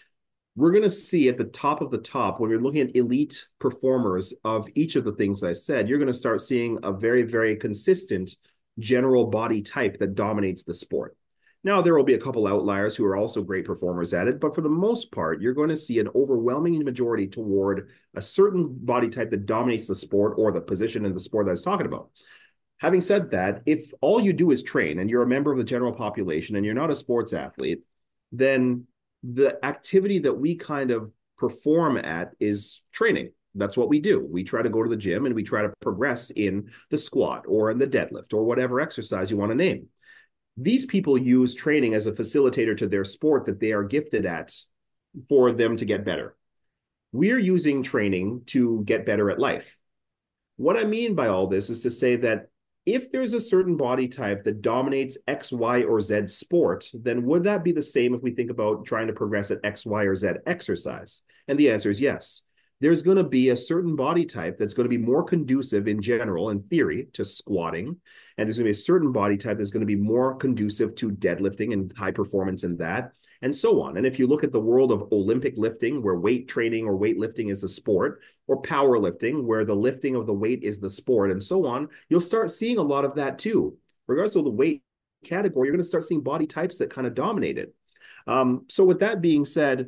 B: We're going to see at the top of the top, when you're looking at elite performers of each of the things I said, you're going to start seeing a very, very consistent general body type that dominates the sport. Now, there will be a couple outliers who are also great performers at it, but for the most part, you're going to see an overwhelming majority toward a certain body type that dominates the sport or the position in the sport that I was talking about. Having said that, if all you do is train and you're a member of the general population and you're not a sports athlete, then the activity that we kind of perform at is training. That's what we do. We try to go to the gym and we try to progress in the squat or in the deadlift or whatever exercise you want to name. These people use training as a facilitator to their sport that they are gifted at for them to get better. We're using training to get better at life. What I mean by all this is to say that if there's a certain body type that dominates X, Y, or Z sport, then would that be the same if we think about trying to progress at X, Y, or Z exercise? And the answer is yes. There's going to be a certain body type that's going to be more conducive in general, in theory, to squatting. And there's going to be a certain body type that's going to be more conducive to deadlifting and high performance in that, and so on. And if you look at the world of Olympic lifting, where weight training or weightlifting is the sport, or powerlifting, where the lifting of the weight is the sport, and so on, you'll start seeing a lot of that too. Regardless of the weight category, you're going to start seeing body types that kind of dominate it. So with that being said,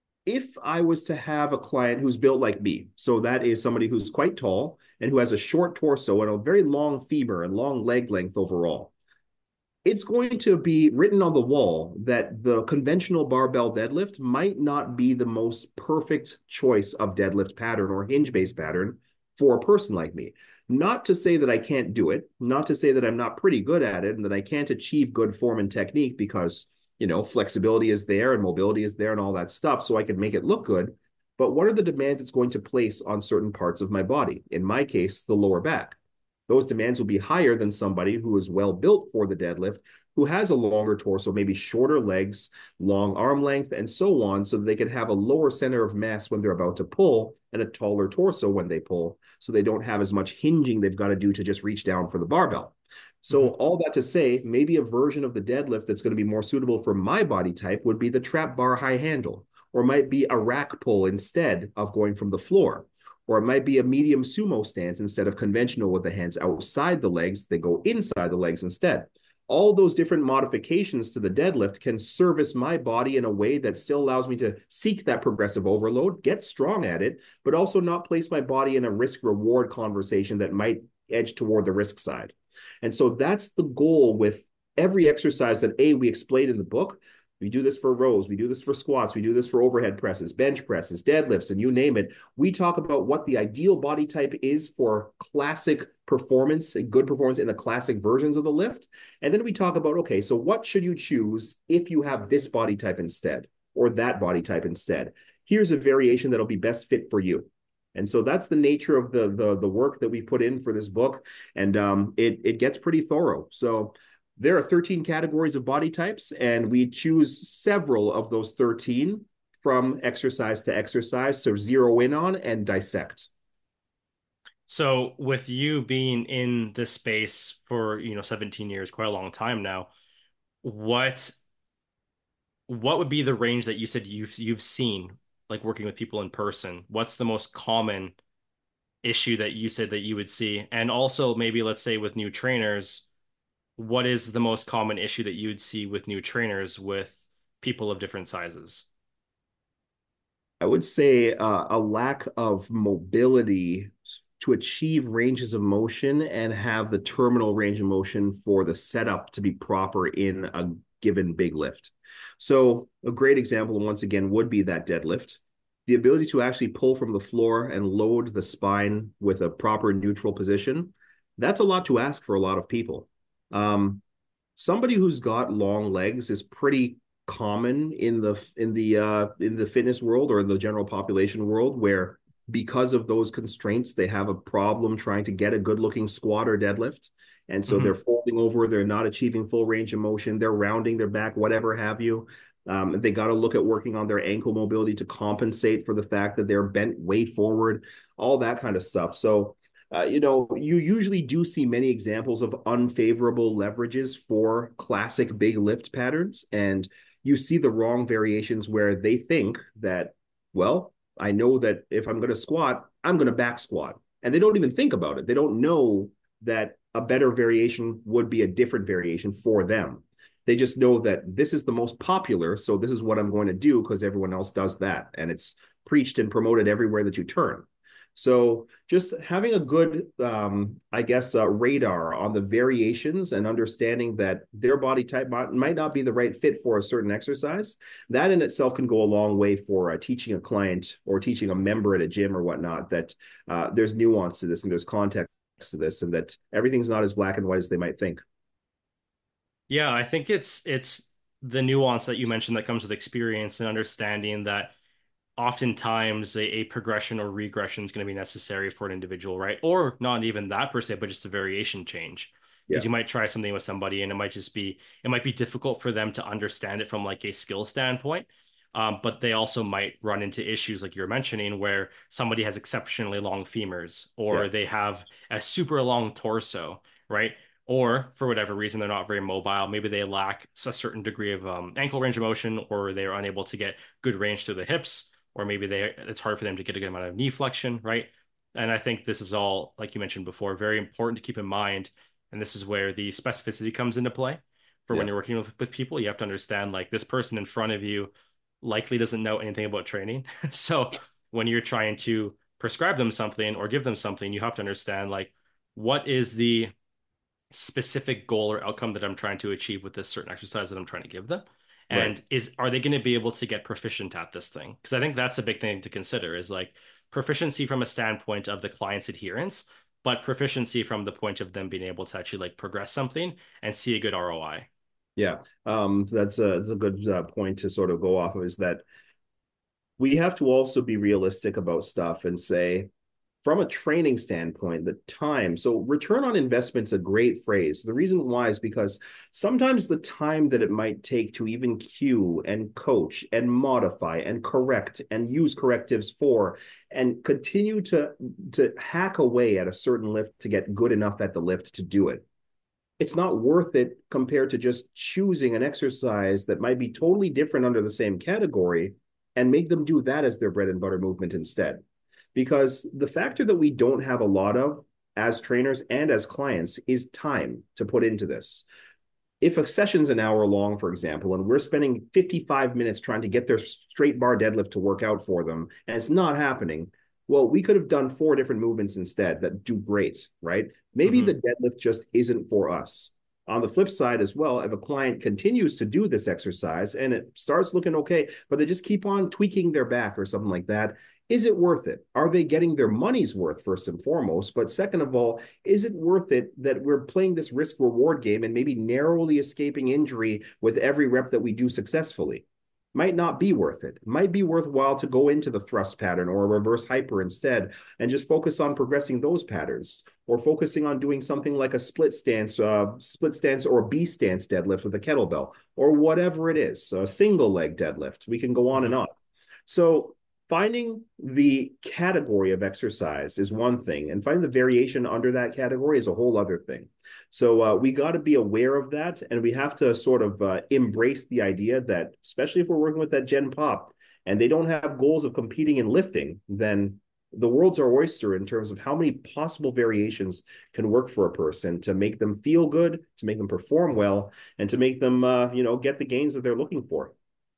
B: if I was to have a client who's built like me, so that is somebody who's quite tall and who has a short torso and a very long femur and long leg length overall, it's going to be written on the wall that the conventional barbell deadlift might not be the most perfect choice of deadlift pattern or hinge-based pattern for a person like me. Not to say that I can't do it, not to say that I'm not pretty good at it and that I can't achieve good form and technique because, flexibility is there and mobility is there and all that stuff, so I can make it look good. But what are the demands it's going to place on certain parts of my body? In my case, the lower back. Those demands will be higher than somebody who is well built for the deadlift, who has a longer torso, maybe shorter legs, long arm length, and so on, so that they can have a lower center of mass when they're about to pull and a taller torso when they pull, so they don't have as much hinging they've got to do to just reach down for the barbell. So all that to say, maybe a version of the deadlift that's going to be more suitable for my body type would be the trap bar high handle, or might be a rack pull instead of going from the floor. Or it might be a medium sumo stance instead of conventional with the hands outside the legs, they go inside the legs instead. All those different modifications to the deadlift can service my body in a way that still allows me to seek that progressive overload, get strong at it, but also not place my body in a risk reward conversation that might edge toward the risk side. And so that's the goal with every exercise that we explain in the book. We do this for rows, we do this for squats, we do this for overhead presses, bench presses, deadlifts, and you name it. We talk about what the ideal body type is for classic performance, good performance in the classic versions of the lift. And then we talk about, okay, so what should you choose if you have this body type instead, or that body type instead? Here's a variation that'll be best fit for you. And so that's the nature of the work that we put in for this book. And it gets pretty thorough. So there are 13 categories of body types, and we choose several of those 13 from exercise to exercise to zero in on and dissect.
A: So with you being in this space for, 17 years, quite a long time now, what what would be the range that you said you've seen, like working with people in person? What's the most common issue that you said that you would see? And also maybe let's say with new trainers, what is the most common issue that you would see with new trainers with people of different sizes?
B: I would say a lack of mobility to achieve ranges of motion and have the terminal range of motion for the setup to be proper in a given big lift. So a great example, once again, would be that deadlift. The ability to actually pull from the floor and load the spine with a proper neutral position, that's a lot to ask for a lot of people. Um, Somebody who's got long legs is pretty common in the fitness world or in the general population world, where because of those constraints they have a problem trying to get a good looking squat or deadlift, and so they're
A: Hmm.
B: folding over, they're not achieving full range of motion, they're rounding their back, whatever have you. They got to look at working on their ankle mobility to compensate for the fact that they're bent way forward, all that kind of stuff. So you usually do see many examples of unfavorable leverages for classic big lift patterns. And you see the wrong variations where they think that, well, I know that if I'm going to squat, I'm going to back squat. And they don't even think about it. They don't know that a better variation would be a different variation for them. They just know that this is the most popular. So this is what I'm going to do because everyone else does that. And it's preached and promoted everywhere that you turn. So just having a good, I guess, radar on the variations and understanding that their body type might not be the right fit for a certain exercise, that in itself can go a long way for teaching a client or teaching a member at a gym or whatnot that there's nuance to this and there's context to this and that everything's not as black and white as they might think.
A: Yeah, I think it's the nuance that you mentioned that comes with experience and understanding that oftentimes a progression or regression is going to be necessary for an individual, right? Or not even that per se, but just a variation change.
B: Yeah,
A: Because you might try something with somebody and it might be difficult for them to understand it from like a skill standpoint. But they also might run into issues like you're mentioning where somebody has exceptionally long femurs
B: yeah,
A: or they have a super long torso, right? Or for whatever reason, they're not very mobile. Maybe they lack a certain degree of ankle range of motion, or they are unable to get good range through the hips, or maybe it's hard for them to get a good amount of knee flexion, right? And I think this is all, like you mentioned before, very important to keep in mind. And this is where the specificity comes into play for when
B: yeah,
A: you're working with people. You have to understand like this person in front of you likely doesn't know anything about training. So when you're trying to prescribe them something or give them something, you have to understand like what is the specific goal or outcome that I'm trying to achieve with this certain exercise that I'm trying to give them?
B: right.
A: And are they going to be able to get proficient at this thing? Because I think that's a big thing to consider is like proficiency from a standpoint of the client's adherence, but proficiency from the point of them being able to actually like progress something and see a good ROI.
B: Yeah, that's a good point to sort of go off of is that we have to also be realistic about stuff and say, from a training standpoint, the time. So, return on investment's a great phrase. The reason why is because sometimes the time that it might take to even cue and coach and modify and correct and use correctives for and continue to hack away at a certain lift to get good enough at the lift to do it. It's not worth it compared to just choosing an exercise that might be totally different under the same category and make them do that as their bread and butter movement instead. Because the factor that we don't have a lot of as trainers and as clients is time to put into this. If a session's an hour long, for example, and we're spending 55 minutes trying to get their straight bar deadlift to work out for them, and it's not happening, well, we could have done 4 different movements instead that do great, right? Maybe
A: Hmm.
B: the deadlift just isn't for us. On the flip side as well, if a client continues to do this exercise and it starts looking okay, but they just keep on tweaking their back or something like that, is it worth it? Are they getting their money's worth, first and foremost? But second of all, is it worth it that we're playing this risk reward game and maybe narrowly escaping injury with every rep that we do successfully? Might not be worth it. Might be worthwhile to go into the thrust pattern or a reverse hyper instead and just focus on progressing those patterns or focusing on doing something like a split stance or a B stance deadlift with a kettlebell or whatever it is, a single leg deadlift. We can go on and
A: Hmm.
B: on. So finding the category of exercise is one thing, and finding the variation under that category is a whole other thing. So we got to be aware of that, and we have to sort of embrace the idea that, especially if we're working with that Gen Pop, and they don't have goals of competing in lifting, then the world's our oyster in terms of how many possible variations can work for a person to make them feel good, to make them perform well, and to make them, get the gains that they're looking for.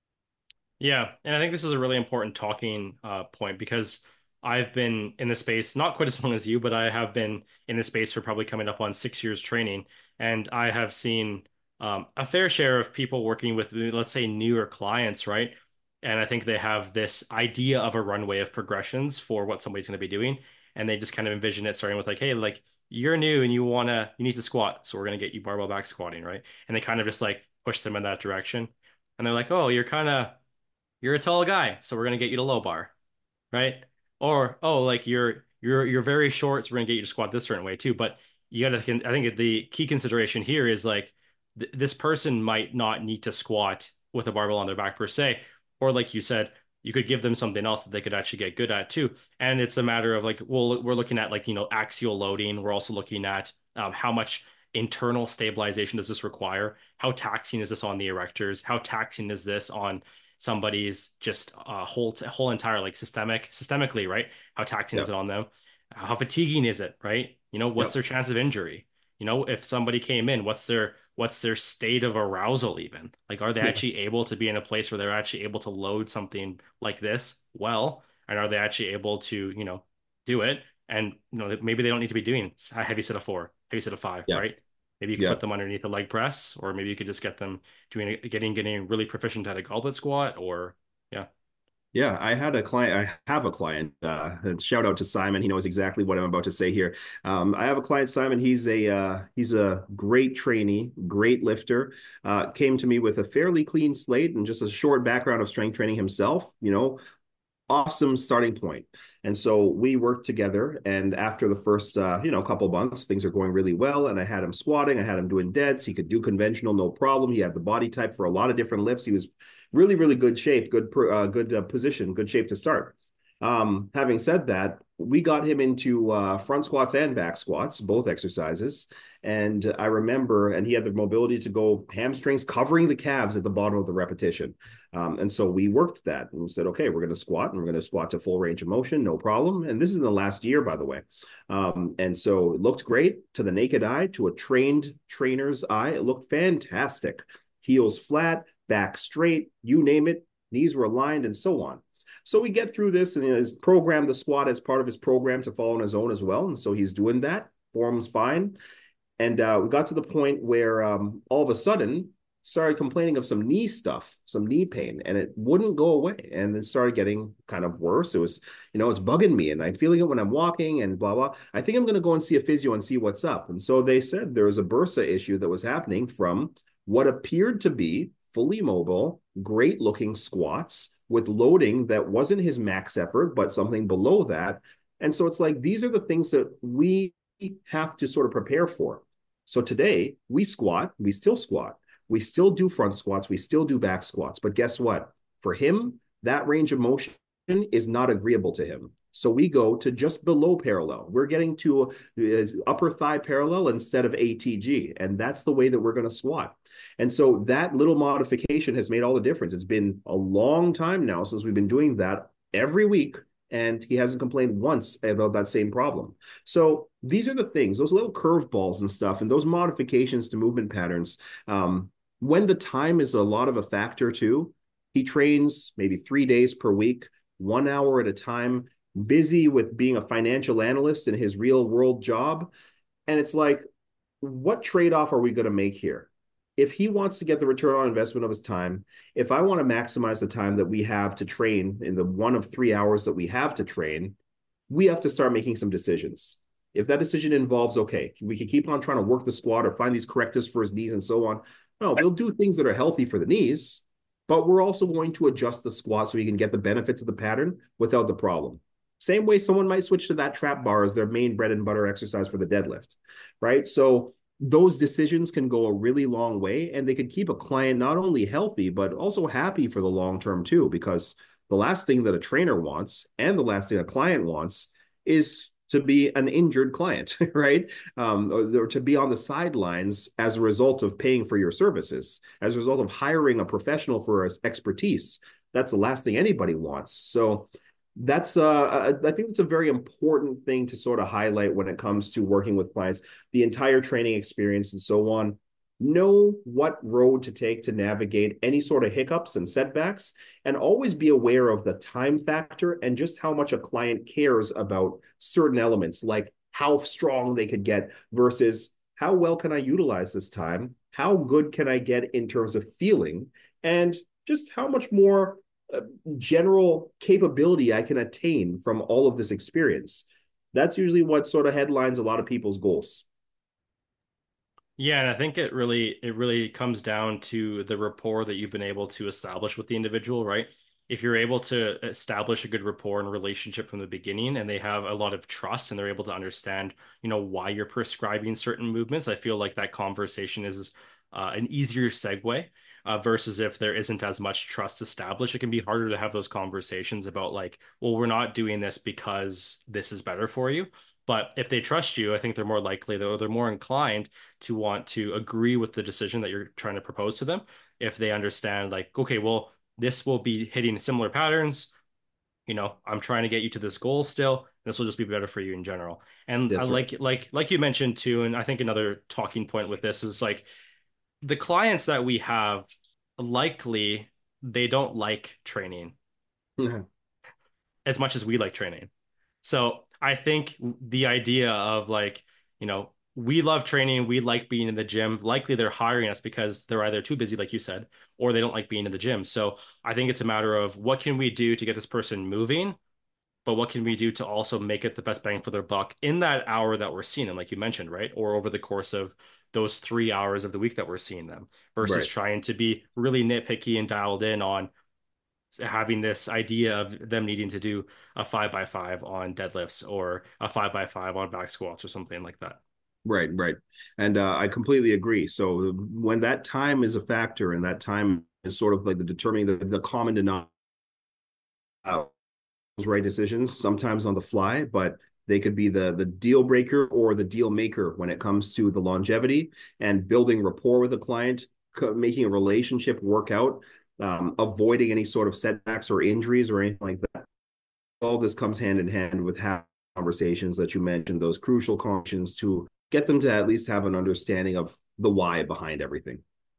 A: Yeah, and I think this is a really important talking point because I've been in the space not quite as long as you, but I have been in the space for probably coming up on 6 years training, and I have seen a fair share of people working with, let's say, newer clients, right? And I think they have this idea of a runway of progressions for what somebody's going to be doing, and they just kind of envision it starting with like, hey, like you're new and you need to squat, so we're going to get you barbell back squatting, right? And they kind of just like push them in that direction, and they're like, oh, you're a tall guy, so we're gonna get you to low bar, right? Or oh, like you're very short, so we're gonna get you to squat this certain way too. But you gotta, I think the key consideration here is like this person might not need to squat with a barbell on their back per se, or like you said, you could give them something else that they could actually get good at too. And it's a matter of like, well, we're looking at like axial loading. We're also looking at how much internal stabilization does this require? How taxing is this on the erectors? How taxing is this on somebody's just whole entire like systemically, right? How taxing is
B: Yep.
A: it on them? How fatiguing is it, right? What's
B: Yep.
A: their chance of injury? If somebody came in, what's their state of arousal even? Like, are they
B: Yeah.
A: actually able to be in a place where they're actually able to load something like this well? And are they actually able to, do it. And maybe they don't need to be doing a heavy set of four, heavy set of five,
B: Yeah.
A: right? Maybe you could
B: Yeah.
A: put them underneath a leg press, or maybe you could just get them getting really proficient at a goblet squat, or yeah.
B: Yeah, I have a client, and shout out to Simon. He knows exactly what I'm about to say here. I have a client, Simon. He's a great trainee, great lifter. Came to me with a fairly clean slate and just a short background of strength training himself. Awesome starting point. And so we worked together. And after the first, couple months, things are going really well. And I had him squatting, I had him doing deads. He could do conventional, no problem. He had the body type for a lot of different lifts. He was really, really good shape, good position, good shape to start. Having said that, we got him into front squats and back squats, both exercises. And I remember, and he had the mobility to go hamstrings covering the calves at the bottom of the repetition. And so we worked that and said, okay, we're going to squat and we're going to squat to full range of motion, no problem. And this is in the last year, by the way. And so it looked great to the naked eye, to a trained trainer's eye. It looked fantastic. Heels flat, back straight, you name it. Knees were aligned and so on. So we get through this and he's programmed the squat as part of his program to follow on his own as well. And so he's doing that. Form's fine. And we got to the point where all of a sudden started complaining of some knee stuff, some knee pain, and it wouldn't go away. And it started getting kind of worse. It was, it's bugging me and I'm feeling it when I'm walking and blah, blah. I think I'm going to go and see a physio and see what's up. And so they said there was a bursa issue that was happening from what appeared to be fully mobile, great looking squats with loading that wasn't his max effort, but something below that. And so it's like, these are the things that we have to sort of prepare for. So today we squat, we still squat, we still do front squats, we still do back squats. But guess what? For him, that range of motion is not agreeable to him. So we go to just below parallel. We're getting to upper thigh parallel instead of ATG. And that's the way that we're going to squat. And so that little modification has made all the difference. It's been a long time now since we've been doing that every week. And he hasn't complained once about that same problem. So these are the things, those little curveballs and stuff, and those modifications to movement patterns. When the time is a lot of a factor too, he trains maybe 3 days per week, 1 hour at a time, busy with being a financial analyst in his real world job. And it's like, what trade off are we going to make here? If he wants to get the return on investment of his time, if I want to maximize the time that we have to train in the 1 of 3 hours that we have to train, we have to start making some decisions. If that decision involves, okay, we can keep on trying to work the squat or find these correctives for his knees and so on. No, we'll do things that are healthy for the knees, but we're also going to adjust the squat so we can get the benefits of the pattern without the problem. Same way someone might switch to that trap bar as their main bread and butter exercise for the deadlift, right? So those decisions can go a really long way and they can keep a client not only healthy, but also happy for the long term too, because the last thing that a trainer wants and the last thing a client wants is to be an injured client, right? Or to be on the sidelines as a result of paying for your services, as a result of hiring a professional for expertise. That's the last thing anybody wants. So that's I think it's a very important thing to sort of highlight when it comes to working with clients, the entire training experience and so on. Know what road to take to navigate any sort of hiccups and setbacks, and always be aware of the time factor and just how much a client cares about certain elements, like how strong they could get versus how well can I utilize this time? How good can I get in terms of feeling? And just how much more general capability I can attain from all of this experience. That's usually what sort of headlines a lot of people's goals.
A: Yeah, and I think it really comes down to the rapport that you've been able to establish with the individual, right? If you're able to establish a good rapport and relationship from the beginning and they have a lot of trust and they're able to understand, why you're prescribing certain movements, I feel like that conversation is an easier segue versus if there isn't as much trust established, it can be harder to have those conversations about like, well, we're not doing this because this is better for you. But if they trust you, I think they're more likely, though, they're more inclined to want to agree with the decision that you're trying to propose to them if they understand like, okay, well, this will be hitting similar patterns. I'm trying to get you to this goal still. This will just be better for you in general. And I
B: That's right.
A: like you mentioned too, and I think another talking point with this is like the clients that we have likely they don't like training as much as we like training. So I think the idea of like, we love training, we like being in the gym. Likely they're hiring us because they're either too busy, like you said, or they don't like being in the gym. So I think it's a matter of what can we do to get this person moving, but what can we do to also make it the best bang for their buck in that hour that we're seeing them, like you mentioned, right? Or over the course of those 3 hours of the week that we're seeing them, versus
B: Right.
A: trying to be really nitpicky and dialed in on having this idea of them needing to do a 5x5 on deadlifts or a 5x5 on back squats or something like that.
B: Right, right. And I completely agree. So when that time is a factor and that time is sort of like the determining the common denominator, right decisions, sometimes on the fly, but they could be the deal breaker or the deal maker when it comes to the longevity and building rapport with the client, making a relationship work out, avoiding any sort of setbacks or injuries or anything like that. All this comes hand in hand with conversations that you mentioned, those crucial conversations to get them to at least have an understanding of the why behind everything.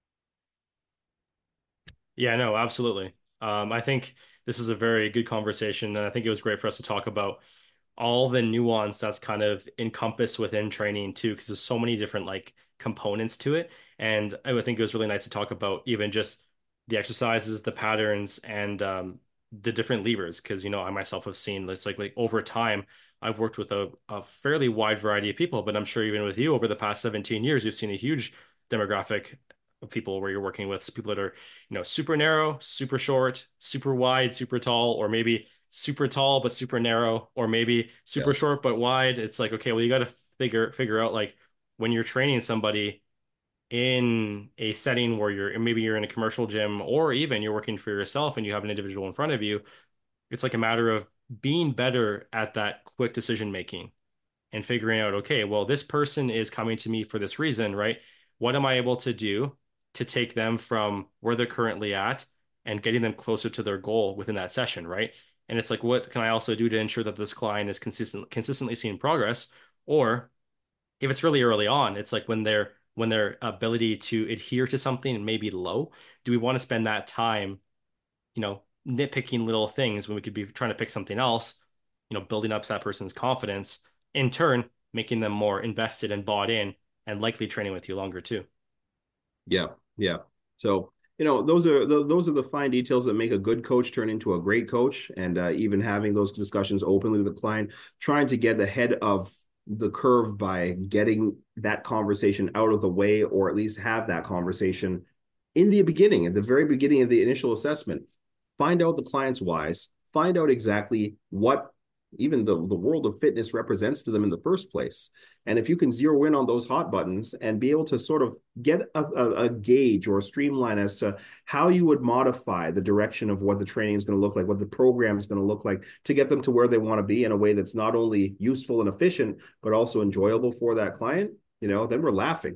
A: Yeah, no, absolutely. I think this is a very good conversation, and I think it was great for us to talk about all the nuance that's kind of encompassed within training too, because there's so many different like components to it. And I would think it was really nice to talk about even just the exercises, the patterns, and the different levers. Because I myself have seen this like over time, I've worked with a fairly wide variety of people, but I'm sure even with you over the past 17 years, you've seen a huge demographic of people where you're working with people that are, super narrow, super short, super wide, super tall, or maybe super tall but super narrow, or maybe
B: Yeah.
A: super short but wide. It's like, okay, well, you got to figure out like when you're training somebody in a setting where maybe you're in a commercial gym or even you're working for yourself and you have an individual in front of you, it's like a matter of being better at that quick decision making and figuring out, okay, well, this person is coming to me for this reason, right? What am I able to do to take them from where they're currently at and getting them closer to their goal within that session, right? And it's like, what can I also do to ensure that this client is consistently seeing progress? Or if it's really early on, it's like when their ability to adhere to something may be low, do we want to spend that time, nitpicking little things when we could be trying to pick something else, building up that person's confidence, in turn, making them more invested and bought in and likely training with you longer too.
B: Yeah, yeah. So, those are the fine details that make a good coach turn into a great coach. And even having those discussions openly with the client, trying to get ahead of the curve by getting that conversation out of the way, or at least have that conversation in the beginning, at the very beginning of the initial assessment. Find out the client's whys, find out exactly what even the world of fitness represents to them in the first place. And if you can zero in on those hot buttons and be able to sort of get a gauge or a streamline as to how you would modify the direction of what the training is going to look like, what the program is going to look like to get them to where they want to be in a way that's not only useful and efficient, but also enjoyable for that client, then we're laughing.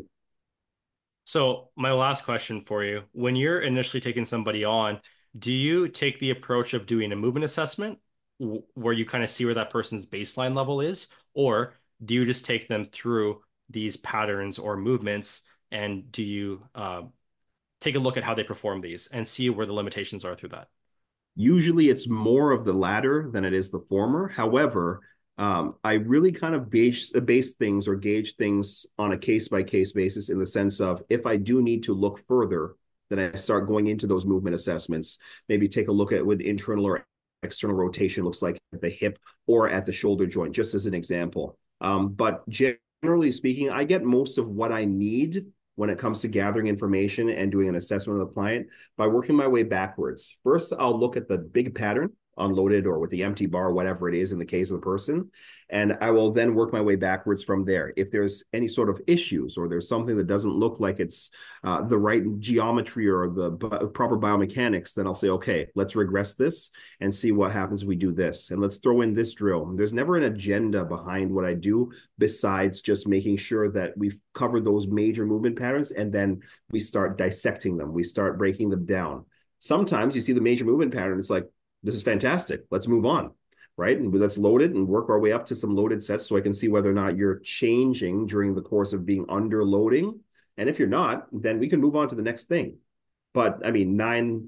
A: So, my last question for you, when you're initially taking somebody on, do you take the approach of doing a movement assessment where you kind of see where that person's baseline level is? Or do you just take them through these patterns or movements and do you take a look at how they perform these and see where the limitations are through that?
B: Usually it's more of the latter than it is the former. However, I really kind of base things or gauge things on a case by case basis in the sense of if I do need to look further, then I start going into those movement assessments. Maybe take a look at what internal or external rotation looks like at the hip or at the shoulder joint, just as an example. But generally speaking, I get most of what I need when it comes to gathering information and doing an assessment of the client by working my way backwards. First, I'll look at the big pattern, unloaded or with the empty bar, whatever it is in the case of the person. And I will then work my way backwards from there. If there's any sort of issues or there's something that doesn't look like it's the right geometry or the proper biomechanics, then I'll say, okay, let's regress this and see what happens if we do this. And let's throw in this drill. There's never an agenda behind what I do besides just making sure that we've covered those major movement patterns and then we start dissecting them. We start breaking them down. Sometimes you see the major movement pattern. It's like, this is fantastic. Let's move on. Right. And let's load it and work our way up to some loaded sets so I can see whether or not you're changing during the course of being under loading. And if you're not, then we can move on to the next thing. But I mean,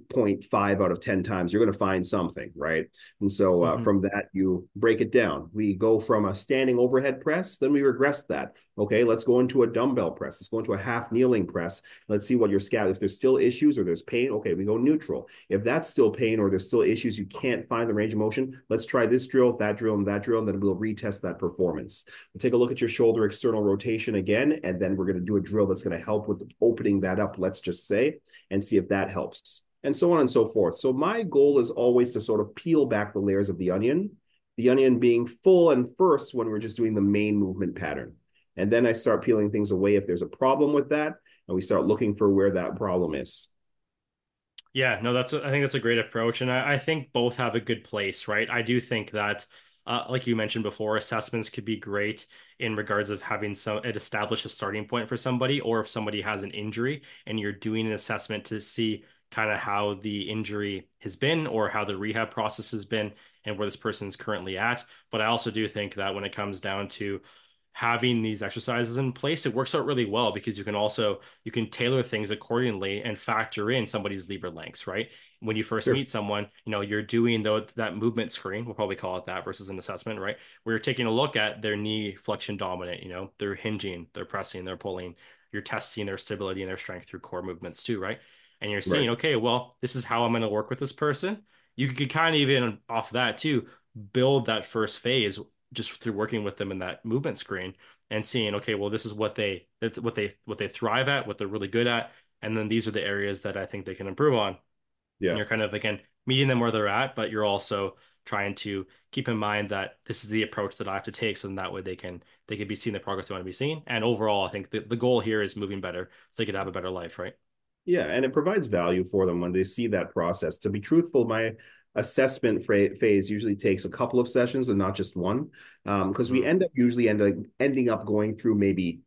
B: 9.5 out of 10 times, you're going to find something, right? And so
A: Hmm.
B: from that, you break it down. We go from a standing overhead press, then we regress that. Okay, let's go into a dumbbell press. Let's go into a half kneeling press. Let's see what your scap, if there's still issues or there's pain, okay, we go neutral. If that's still pain or there's still issues, you can't find the range of motion, let's try this drill, and that drill, and then we'll retest that performance. We'll take a look at your shoulder external rotation again, and then we're going to do a drill that's going to help with opening that up, let's just say, and see if that helps, and so on and so forth. So my goal is always to sort of peel back the layers of the onion being full and first when we're just doing the main movement pattern. And then I start peeling things away if there's a problem with that, and we start looking for where that problem is.
A: Yeah, no, I think that's a great approach, and I think both have a good place, right? I do think that, like you mentioned before, assessments could be great in regards of having it establish a starting point for somebody, or if somebody has an injury and you're doing an assessment to see kind of how the injury has been or how the rehab process has been and where this person's currently at. But I also do think that when it comes down to having these exercises in place, it works out really well because you can tailor things accordingly and factor in somebody's lever lengths, right? When you first
B: Sure.
A: meet someone, you're doing that movement screen, we'll probably call it that versus an assessment, right? Where you're taking a look at their knee flexion dominant, they're hinging, they're pressing, they're pulling, you're testing their stability and their strength through core movements too, right? And you're
B: Right.
A: seeing, okay, well, this is how I'm going to work with this person. You could kind of even off that too, build that first phase just through working with them in that movement screen and seeing, okay, well, this is what they thrive at, what they're really good at, and then these are the areas that I think they can improve on. And
B: Yeah.
A: you're kind of again meeting them where they're at, but you're also trying to keep in mind that this is the approach that I have to take, so that way they can be seeing the progress they want to be seeing. And overall, I think the goal here is moving better so they could have a better life, right?
B: Yeah, and it provides value for them when they see that process. To be truthful, my assessment phase usually takes a couple of sessions and not just one, because we
A: Mm.
B: ending up going through maybe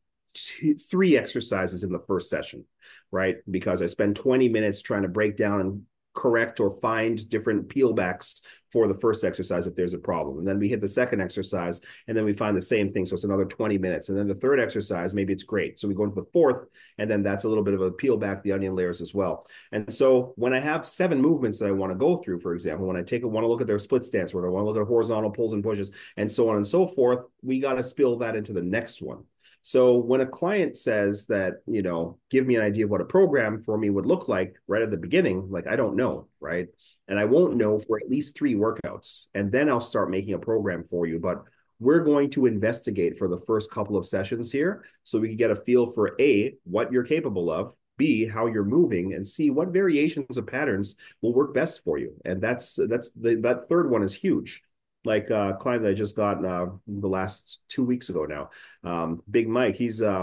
B: three exercises in the first session, right? Because I spend 20 minutes trying to break down and correct or find different peelbacks for the first exercise if there's a problem. And then we hit the second exercise and then we find the same thing. So it's another 20 minutes. And then the third exercise, maybe it's great. So we go into the fourth, and then that's a little bit of a peel back the onion layers as well. And so when I have 7 movements that I want to go through, for example, when I want to look at their split stance, or I want to look at horizontal pulls and pushes, and so on and so forth, we got to spill that into the next one. So when a client says that, give me an idea of what a program for me would look like right at the beginning, like I don't know, right? And I won't know for at least 3 workouts. And then I'll start making a program for you. But we're going to investigate for the first couple of sessions here so we can get a feel for A, what you're capable of, B, how you're moving, and C, what variations of patterns will work best for you. And that third one is huge. Like client that I just got the last 2 weeks ago now, Big Mike.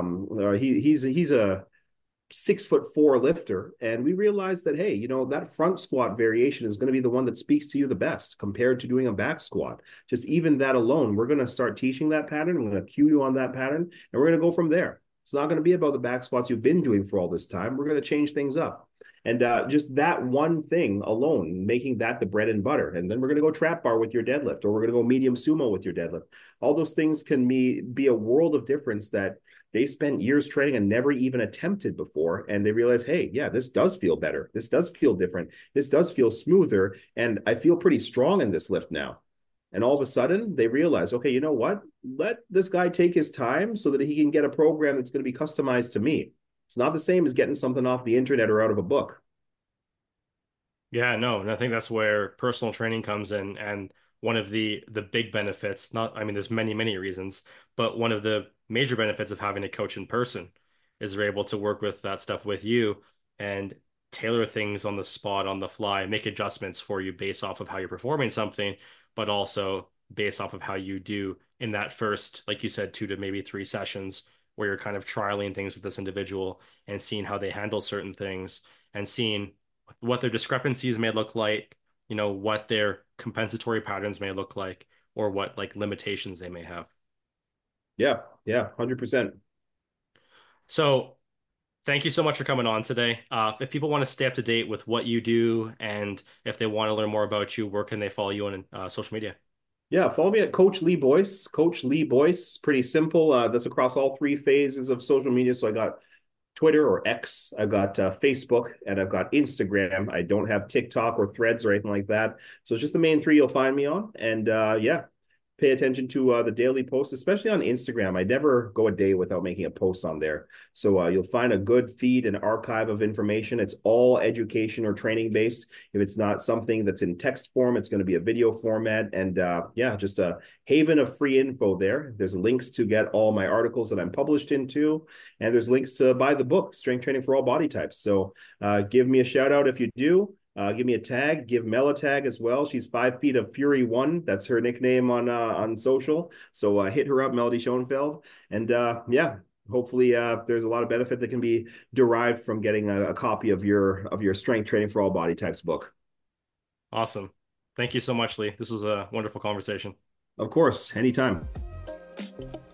B: He's a 6'4" lifter, and we realized that hey, that front squat variation is going to be the one that speaks to you the best compared to doing a back squat. Just even that alone, we're going to start teaching that pattern. We're going to cue you on that pattern, and we're going to go from there. It's not going to be about the back squats you've been doing for all this time. We're going to change things up. And just that one thing alone, making that the bread and butter. And then we're going to go trap bar with your deadlift, or we're going to go medium sumo with your deadlift. All those things can be a world of difference that they spent years training and never even attempted before. And they realize, hey, yeah, this does feel better. This does feel different. This does feel smoother. And I feel pretty strong in this lift now. And all of a sudden, they realize, okay, you know what? Let this guy take his time so that he can get a program that's going to be customized to me. It's not the same as getting something off the internet or out of a book.
A: Yeah, no, and I think that's where personal training comes in, and one of the big benefits, not, I mean, there's many reasons, but one of the major benefits of having a coach in person is they're able to work with that stuff with you and tailor things on the spot, on the fly, make adjustments for you based off of how you're performing something, but also based off of how you do in that first, like you said, 2 to maybe 3 sessions where you're kind of trialing things with this individual and seeing how they handle certain things and seeing what their discrepancies may look like, what their compensatory patterns may look like, or what like limitations they may have.
B: Yeah, yeah, 100%.
A: So thank you so much for coming on today. If people want to stay up to date with what you do and if they want to learn more about you, where can they follow you on social media?
B: Yeah, follow me at Coach Lee Boyce. Coach Lee Boyce, pretty simple. That's across all 3 phases of social media. So I got Twitter or X. I've got Facebook, and I've got Instagram. I don't have TikTok or Threads or anything like that. So it's just the main three you'll find me on. And yeah, pay attention to the daily posts, especially on Instagram. I never go a day without making a post on there. So you'll find a good feed and archive of information. It's all education or training based. If it's not something that's in text form, it's going to be a video format. And yeah, just a haven of free info there. There's links to get all my articles that I'm published into, and there's links to buy the book, Strength Training for All Body Types. So give me a shout out if you do. Give me a tag. Give Mel a tag as well. She's 5 feet of Fury One. That's her nickname on social. So hit her up, Melody Schoenfeld. And yeah, hopefully there's a lot of benefit that can be derived from getting a copy of your Strength Training for All Body Types book.
A: Awesome. Thank you so much, Lee. This was a wonderful conversation.
B: Of course, anytime.